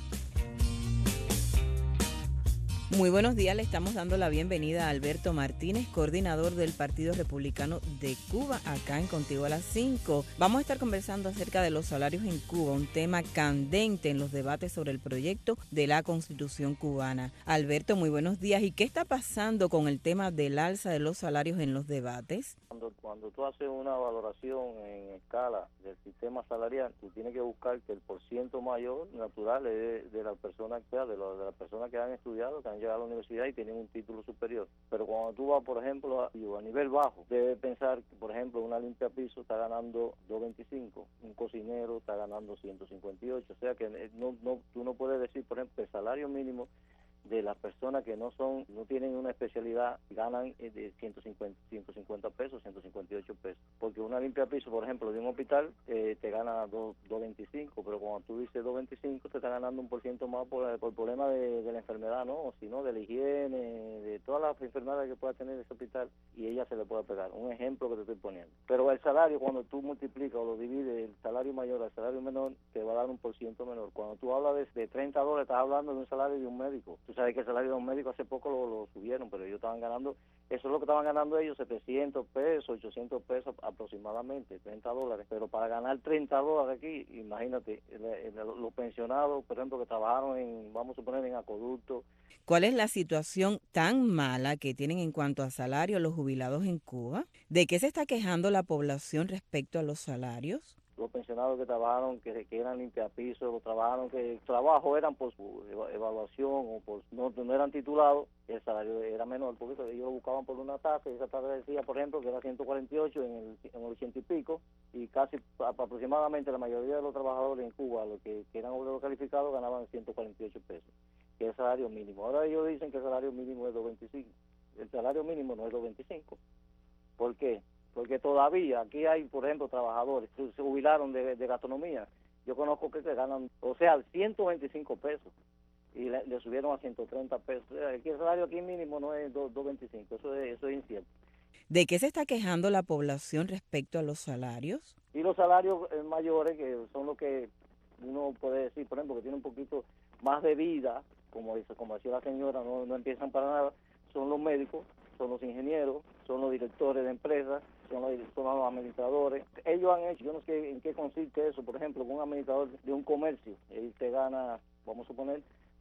Muy buenos días, le estamos dando la bienvenida a Alberto Martínez, coordinador del Partido Republicano de Cuba, acá en Contigo a las cinco. Vamos a estar conversando acerca de los salarios en Cuba, un tema candente en los debates sobre el proyecto de la Constitución cubana. Alberto, muy buenos días. ¿Y qué está pasando con el tema del alza de los salarios en los debates? Cuando, cuando tú haces una valoración en escala del sistema salarial, tú tienes que buscar que el porciento mayor natural es de, de las personas que de, lo, de las personas que han estudiado, que han llegado a la universidad y tienen un título superior. Pero cuando tú vas, por ejemplo, a, a nivel bajo, debes pensar que, por ejemplo, una limpia piso está ganando dos veinticinco, un cocinero está ganando ciento cincuenta y ocho. O sea que no, no, tú no puedes decir, por ejemplo, el salario mínimo de las personas que no son, no tienen una especialidad, ganan de ciento cincuenta pesos, ciento cincuenta y ocho pesos. Porque una limpia piso, por ejemplo, de un hospital, eh, te gana dos veinticinco, pero cuando tú dices dos veinticinco, te está ganando un por ciento más por, por el problema de, de la enfermedad, ¿no? Sino de la higiene, de todas las enfermedades que pueda tener ese hospital, y ella se le puede pegar. Un ejemplo que te estoy poniendo. Pero el salario, cuando tú multiplicas o lo divides, el salario mayor al salario menor, te va a dar un por ciento menor. Cuando tú hablas de, de treinta dólares, estás hablando de un salario de un médico. Tú sabes que el salario de un médico hace poco lo, lo subieron, pero ellos estaban ganando, eso es lo que estaban ganando ellos, setecientos pesos, ochocientos pesos aproximadamente, treinta dólares. Pero para ganar treinta dólares aquí, imagínate, el, el, los pensionados, por ejemplo, que trabajaron en, vamos a suponer, en acueductos. ¿Cuál es la situación tan mala que tienen en cuanto a salario los jubilados en Cuba? ¿De qué se está quejando la población respecto a los salarios? Los pensionados que trabajaron, que, que eran limpiapisos, los trabajaron, que trabajo eran por su evaluación o por no, no eran titulados, el salario era menor, porque ellos lo buscaban por una tasa, y esa tasa decía, por ejemplo, que era ciento cuarenta y ocho en el, en el ochenta y pico, y casi aproximadamente la mayoría de los trabajadores en Cuba, los que, que eran obreros calificados, ganaban ciento cuarenta y ocho pesos, que es el salario mínimo. Ahora ellos dicen que el salario mínimo es dos veinticinco. El salario mínimo no es dos veinticinco. ¿Por qué? Porque todavía aquí hay, por ejemplo, trabajadores que se jubilaron de, de gastronomía. Yo conozco que se ganan, o sea, ciento veinticinco pesos y le, le subieron a ciento treinta pesos. O sea, aquí el salario aquí mínimo no es dos veinticinco, eso es, eso es incierto. ¿De qué se está quejando la población respecto a los salarios? Y los salarios eh, mayores, que son los que uno puede decir, por ejemplo, que tienen un poquito más de vida, como dice, como decía la señora, no, no empiezan para nada, son los médicos, son los ingenieros, son los directores de empresas, son los, son los administradores. Ellos han hecho, yo no sé en qué consiste eso, por ejemplo, con un administrador de un comercio, él te gana, vamos a suponer,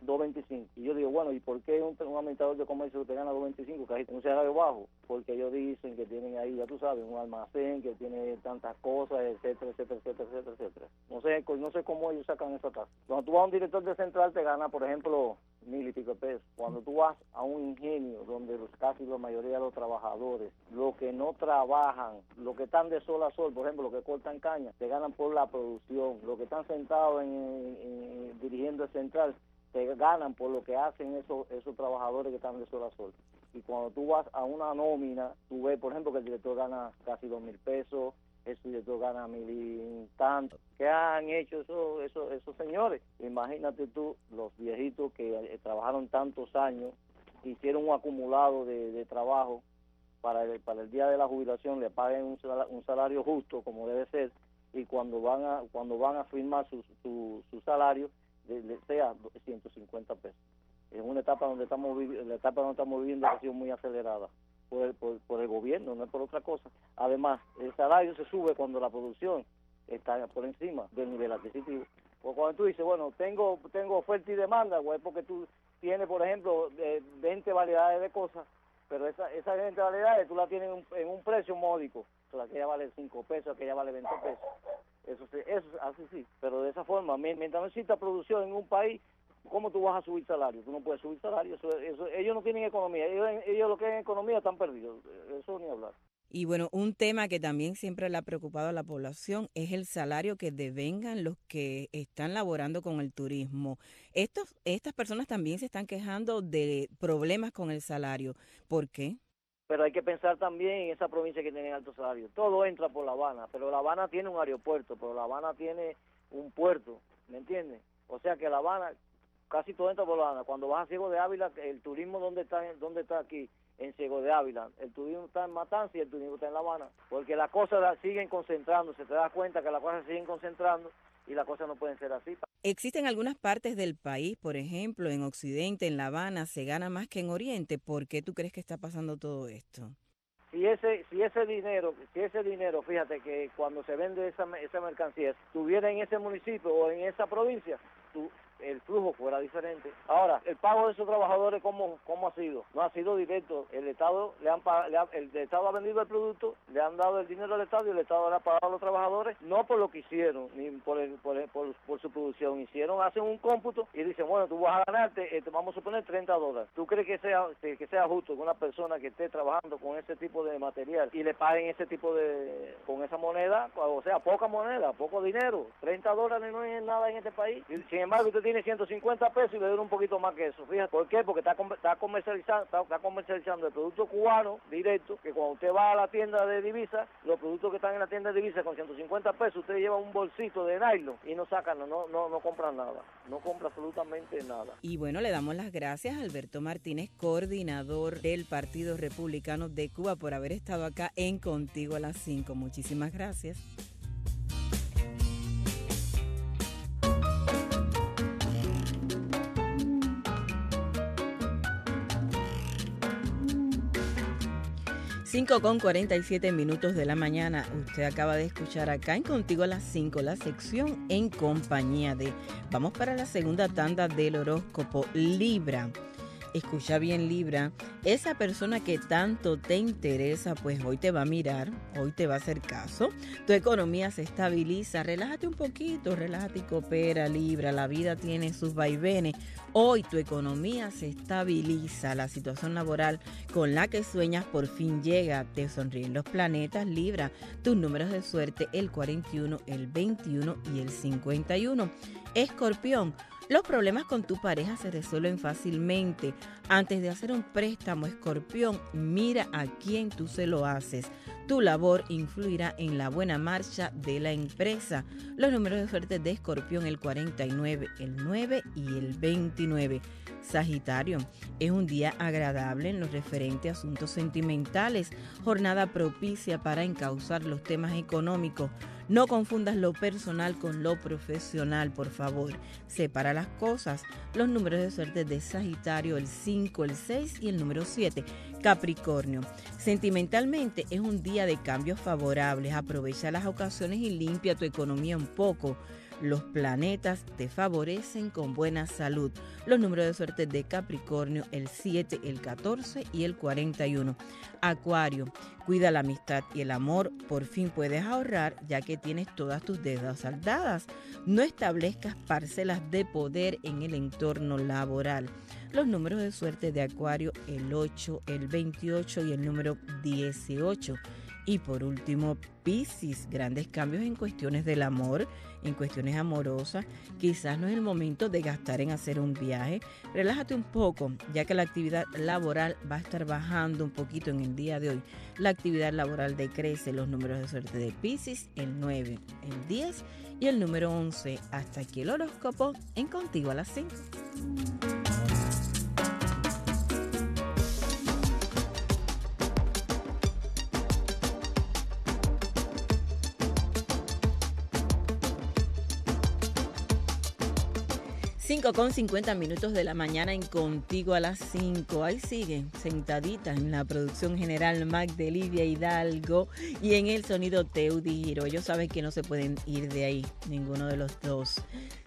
dos veinticinco. Y yo digo, bueno, ¿y por qué un, un administrador de comercio te gana dos veinticinco? Casi un salario bajo. Porque ellos dicen que tienen ahí, ya tú sabes, un almacén, que tiene tantas cosas, etcétera, etcétera, etcétera, etcétera, etcétera. No sé, no sé cómo ellos sacan esa tasa. Cuando tú vas a un director de central te gana, por ejemplo, mil y pico de pesos. Cuando tú vas a un ingenio donde los, casi la mayoría de los trabajadores, los que no trabajan, los que están de sol a sol, por ejemplo, los que cortan caña, te ganan por la producción. Los que están sentados en, en, en, dirigiendo el central, te ganan por lo que hacen esos, esos trabajadores que están de sol a sol. Y cuando tú vas a una nómina, tú ves, por ejemplo, que el director gana casi dos mil pesos, el director gana mil y tanto. ¿Qué han hecho esos, esos, esos señores? Imagínate tú, los viejitos que eh, trabajaron tantos años, hicieron un acumulado de, de trabajo para el, para el día de la jubilación, le paguen un salario, un salario justo, como debe ser, y cuando van a cuando van a firmar su, su, su salario, de, de, sea ciento cincuenta pesos. Es una etapa donde estamos viviendo, la etapa donde estamos viviendo ha sido muy acelerada por el, por, por el gobierno, no es por otra cosa. Además, el salario se sube cuando la producción está por encima del nivel adquisitivo. Porque cuando tú dices, bueno, tengo tengo oferta y demanda, güey, porque tú tienes, por ejemplo, de veinte variedades de cosas, pero esa, esas veinte variedades tú las tienes en un, en un precio módico. O sea, aquella vale cinco pesos, aquella vale veinte pesos. Eso, eso así sí, pero de esa forma, mientras no exista producción en un país, ¿cómo tú vas a subir salario? Tú no puedes subir salario, eso, eso, ellos no tienen economía, ellos, ellos lo que en economía están perdidos, eso ni hablar. Y bueno, un tema que también siempre le ha preocupado a la población es el salario que devengan los que están laborando con el turismo. Estos, estas personas también se están quejando de problemas con el salario. ¿Por qué? Pero hay que pensar también en esa provincia que tiene alto salario. Todo entra por La Habana, pero La Habana tiene un aeropuerto, pero La Habana tiene un puerto, ¿me entiendes? O sea que La Habana, casi todo entra por La Habana. Cuando vas a Ciego de Ávila, el turismo, ¿dónde está, dónde está aquí? En Ciego de Ávila. El turismo está en Matanzas y el turismo está en La Habana. Porque las cosas siguen concentrándose, te das cuenta que las cosas siguen concentrando y las cosas no pueden ser así. Existen algunas partes del país, por ejemplo, en Occidente, en La Habana, se gana más que en Oriente. ¿Por qué tú crees que está pasando todo esto? Si ese si ese dinero, si ese dinero, fíjate que cuando se vende esa esa mercancía, estuviera en ese municipio o en esa provincia, tú, el flujo fuera diferente. Ahora, el pago de esos trabajadores, ¿cómo, cómo ha sido? No ha sido directo. El Estado le han le ha, el Estado ha vendido el producto, le han dado el dinero al Estado y el Estado le ha pagado a los trabajadores, no por lo que hicieron, ni por el, por, el, por, por su producción. Hicieron, hacen un cómputo y dicen, bueno, tú vas a ganarte, eh, te vamos a suponer treinta dólares. ¿Tú crees que sea que sea justo que una persona que esté trabajando con ese tipo de material y le paguen ese tipo de, con esa moneda, o sea, poca moneda, poco dinero? treinta dólares no es nada en este país. Y, sin embargo, usted tiene ciento cincuenta pesos y le dura un poquito más que eso. Fíjate, ¿por qué? Porque está, está comercializando está, está comercializando el producto cubano directo, que cuando usted va a la tienda de divisas, los productos que están en la tienda de divisas con ciento cincuenta pesos, usted lleva un bolsito de nylon y no sacan, no, no, no compran nada, no compra absolutamente nada. Y bueno, le damos las gracias a Alberto Martínez, coordinador del Partido Republicano de Cuba, por haber estado acá en Contigo a las cinco. Muchísimas gracias. cinco con cuarenta y siete minutos de la mañana. Usted acaba de escuchar acá en Contigo a las cinco la sección En Compañía de. Vamos para la segunda tanda del horóscopo. Libra. Escucha bien, Libra, esa persona que tanto te interesa, pues hoy te va a mirar, hoy te va a hacer caso, tu economía se estabiliza, relájate un poquito, relájate y coopera, Libra, la vida tiene sus vaivenes, hoy tu economía se estabiliza, la situación laboral con la que sueñas por fin llega, te sonríen los planetas, Libra, tus números de suerte, el cuarenta y uno, el veintiuno y el cincuenta y uno. Escorpión, los problemas con tu pareja se resuelven fácilmente. Antes de hacer un préstamo, Escorpión, mira a quién tú se lo haces. Tu labor influirá en la buena marcha de la empresa. Los números de suerte de Escorpión, el cuarenta y nueve, el nueve y el veintinueve. Sagitario, es un día agradable en lo referente a asuntos sentimentales, jornada propicia para encauzar los temas económicos. No confundas lo personal con lo profesional, por favor. Separa las cosas. Los números de suerte de Sagitario, el cinco, el seis y el número siete. Capricornio, sentimentalmente es un día de cambios favorables. Aprovecha las ocasiones y limpia tu economía un poco. Los planetas te favorecen con buena salud. Los números de suerte de Capricornio, el siete, el catorce y el cuarenta y uno. Acuario, cuida la amistad y el amor. Por fin puedes ahorrar ya que tienes todas tus deudas saldadas. No establezcas parcelas de poder en el entorno laboral. Los números de suerte de Acuario, el ocho, el veintiocho y el número dieciocho. Y por último, Piscis, grandes cambios en cuestiones del amor, en cuestiones amorosas. Quizás no es el momento de gastar en hacer un viaje. Relájate un poco, ya que la actividad laboral va a estar bajando un poquito en el día de hoy. La actividad laboral decrece. Los números de suerte de Piscis, el nueve, el diez y el número once. Hasta aquí el horóscopo en Contigo a las cinco. cinco con cincuenta minutos de la mañana en Contigo a las cinco. Ahí siguen sentaditas en la producción general Magdelivia Hidalgo y en el sonido Teudi Giro. Ellos saben que no se pueden ir de ahí, ninguno de los dos.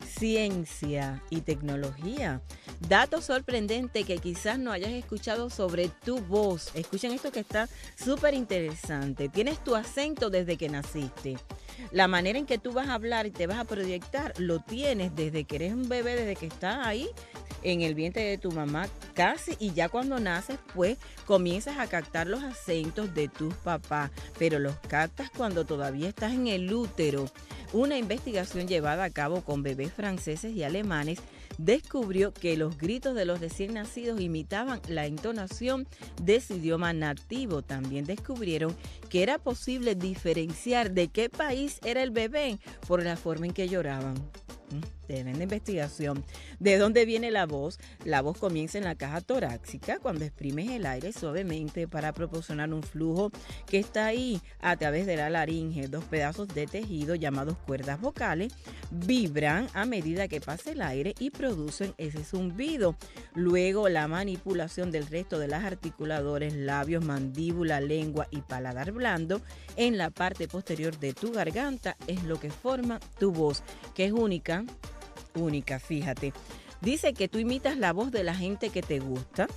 Ciencia y tecnología. Dato sorprendente que quizás no hayas escuchado sobre tu voz. Escuchen esto que está súper interesante. Tienes tu acento desde que naciste. La manera en que tú vas a hablar y te vas a proyectar lo tienes desde que eres un bebé, desde que estás ahí en el vientre de tu mamá casi, y ya cuando naces pues comienzas a captar los acentos de tus papás, pero los captas cuando todavía estás en el útero. Una investigación llevada a cabo con bebés franceses y alemanes descubrió que los gritos de los recién nacidos imitaban la entonación de su idioma nativo. También descubrieron que era posible diferenciar de qué país era el bebé por la forma en que lloraban. Tremenda investigación. ¿De dónde viene la voz? La voz comienza en la caja torácica cuando exprimes el aire suavemente para proporcionar un flujo que está ahí a través de la laringe. Dos pedazos de tejido llamados cuerdas vocales vibran a medida que pasa el aire y producen ese zumbido. Luego la manipulación del resto de las articuladores, labios, mandíbula, lengua y paladar blando en la parte posterior de tu garganta es lo que forma tu voz, que es única. Única, fíjate. Dice que tú imitas la voz de la gente que te gusta.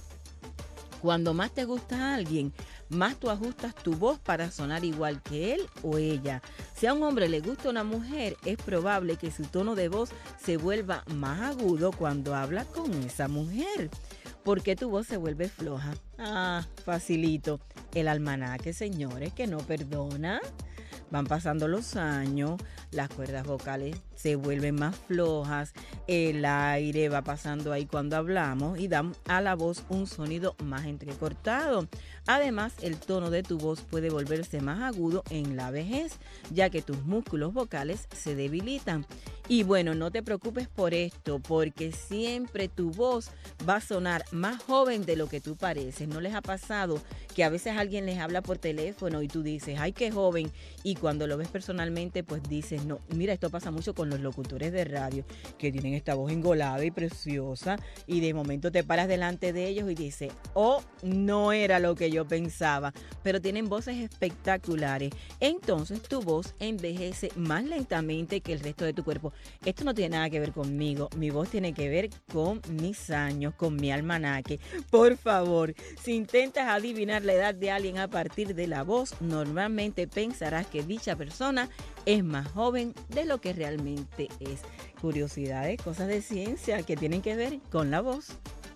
Cuando más te gusta a alguien, más tú ajustas tu voz para sonar igual que él o ella. Si a un hombre le gusta una mujer, es probable que su tono de voz se vuelva más agudo cuando habla con esa mujer. ¿Por qué tu voz se vuelve floja? Ah, facilito. El almanaque, señores, que no perdona. Van pasando los años, las cuerdas vocales se vuelven más flojas, el aire va pasando ahí cuando hablamos y dan a la voz un sonido más entrecortado. Además, el tono de tu voz puede volverse más agudo en la vejez, ya que tus músculos vocales se debilitan. Y bueno, no te preocupes por esto, porque siempre tu voz va a sonar más joven de lo que tú pareces. ¿No les ha pasado que a veces alguien les habla por teléfono y tú dices, ay, qué joven? Y cuando lo ves personalmente, pues dices, no, mira, esto pasa mucho con los locutores de radio, que tienen esta voz engolada y preciosa, y de momento te paras delante de ellos y dices, oh, no era lo que yo pensaba, pero tienen voces espectaculares. Entonces tu voz envejece más lentamente que el resto de tu cuerpo. Esto no tiene nada que ver conmigo, mi voz tiene que ver con mis años, con mi almanaque. Por favor, si intentas adivinar la edad de alguien a partir de la voz, normalmente pensarás que dicha persona es más joven de lo que realmente es. Curiosidades, cosas de ciencia que tienen que ver con la voz.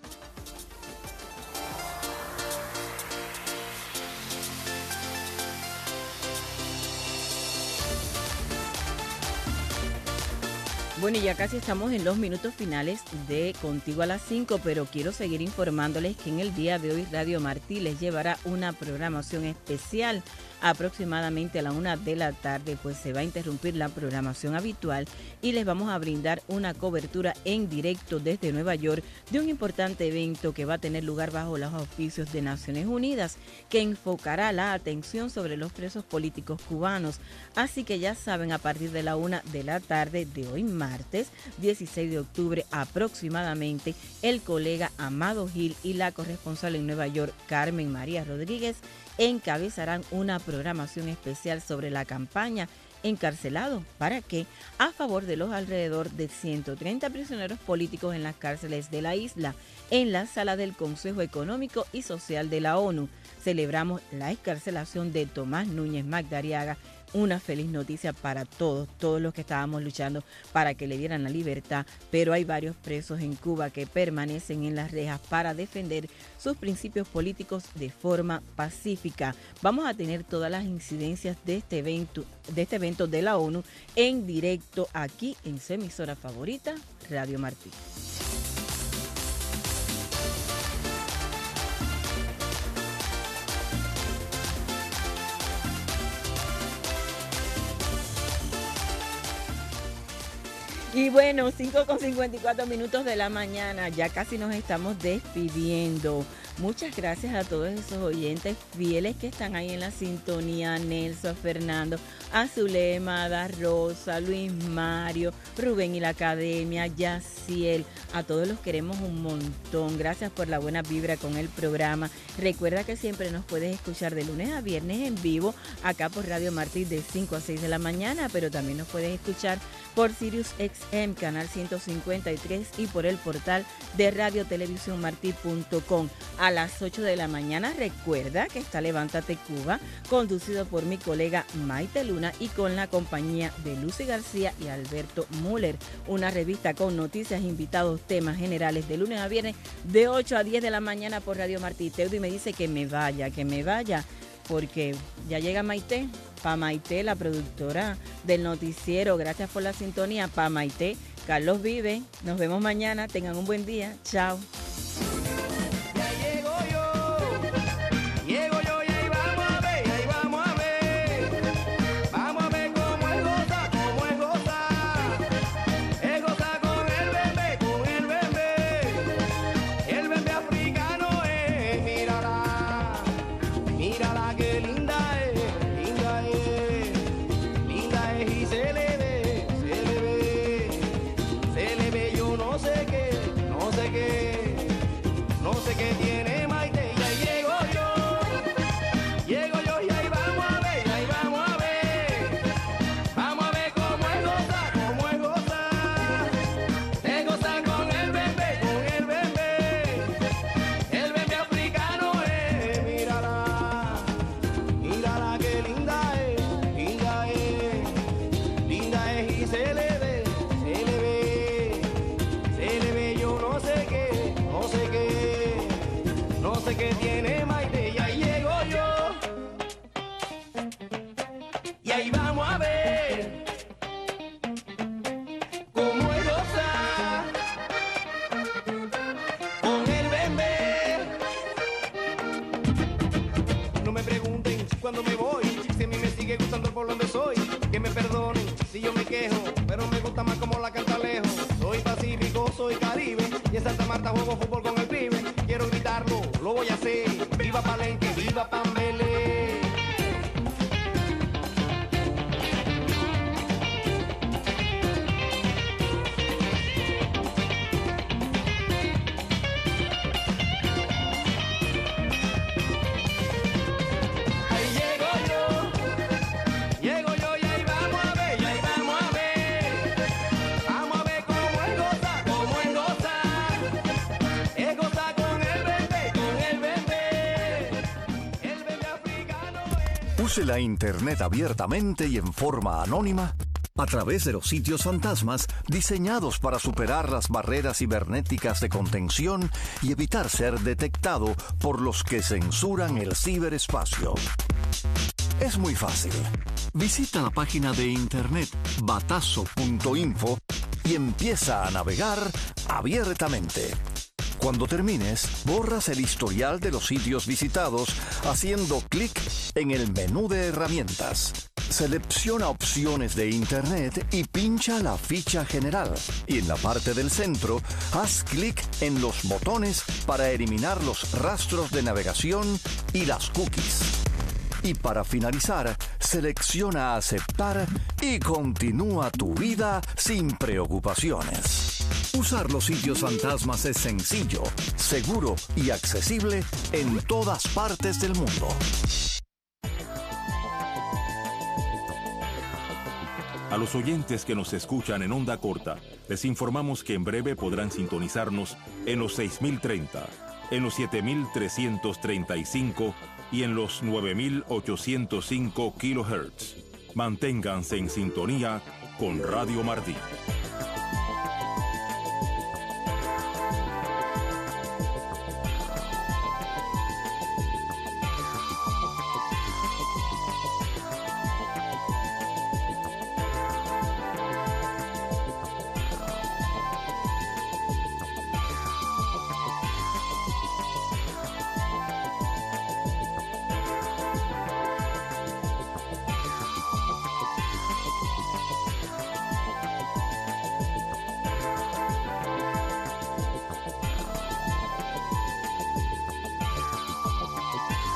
Bueno, y ya casi estamos en los minutos finales de Contigo a las cinco, pero quiero seguir informándoles que en el día de hoy Radio Martí les llevará una programación especial. Aproximadamente a la una de la tarde, pues se va a interrumpir la programación habitual y les vamos a brindar una cobertura en directo desde Nueva York de un importante evento que va a tener lugar bajo los auspicios de Naciones Unidas, que enfocará la atención sobre los presos políticos cubanos. Así que ya saben, a partir de la una de la tarde de hoy, martes dieciséis de octubre aproximadamente, el colega Amado Gil y la corresponsal en Nueva York, Carmen María Rodríguez, encabezarán una programación especial sobre la campaña encarcelados. ¿Para qué? A favor de los alrededor de ciento treinta prisioneros políticos en las cárceles de la isla. En la sala del Consejo Económico y Social de la ONU celebramos la excarcelación de Tomás Núñez Magdariaga. Una feliz noticia para todos, todos los que estábamos luchando para que le dieran la libertad, pero hay varios presos en Cuba que permanecen en las rejas para defender sus principios políticos de forma pacífica. Vamos a tener todas las incidencias de este evento, de este evento de la ONU en directo aquí en su emisora favorita, Radio Martí. Y bueno, cinco con cincuenta y cuatro minutos de la mañana, ya casi nos estamos despidiendo. Muchas gracias a todos esos oyentes fieles que están ahí en la sintonía, Nelson, Fernando, Azulema, Da Rosa, Luis Mario, Rubén y la Academia, Yaciel, a todos los queremos un montón. Gracias por la buena vibra con el programa. Recuerda que siempre nos puedes escuchar de lunes a viernes en vivo, acá por Radio Martí de cinco a seis de la mañana, pero también nos puedes escuchar por Sirius X M, canal ciento cincuenta y tres, y por el portal de radio televisión martí punto com. A las ocho de la mañana, recuerda que está Levántate Cuba, conducido por mi colega Maite Luna y con la compañía de Lucy García y Alberto Müller. Una revista con noticias, invitados, temas generales de lunes a viernes de ocho a diez de la mañana por Radio Martí. Teudi me dice que me vaya, que me vaya, porque ya llega Maite. Pa' Maite, la productora del noticiero, gracias por la sintonía. Pa' Maite, Carlos Vive. Nos vemos mañana. Tengan un buen día. Chao. Use la Internet abiertamente y en forma anónima a través de los sitios fantasmas diseñados para superar las barreras cibernéticas de contención y evitar ser detectado por los que censuran el ciberespacio. Es muy fácil. Visita la página de internet batazo punto info y empieza a navegar abiertamente. Cuando termines, borras el historial de los sitios visitados haciendo clic en el menú de herramientas. Selecciona opciones de Internet y pincha la ficha general. Y en la parte del centro, haz clic en los botones para eliminar los rastros de navegación y las cookies. Y para finalizar, selecciona aceptar y continúa tu vida sin preocupaciones. Usar los sitios fantasmas es sencillo, seguro y accesible en todas partes del mundo. A los oyentes que nos escuchan en onda corta, les informamos que en breve podrán sintonizarnos en los seis mil treinta, en los siete mil trescientos treinta y cinco y en los nueve mil ochocientos cinco kilohertz. Manténganse en sintonía con Radio Martí.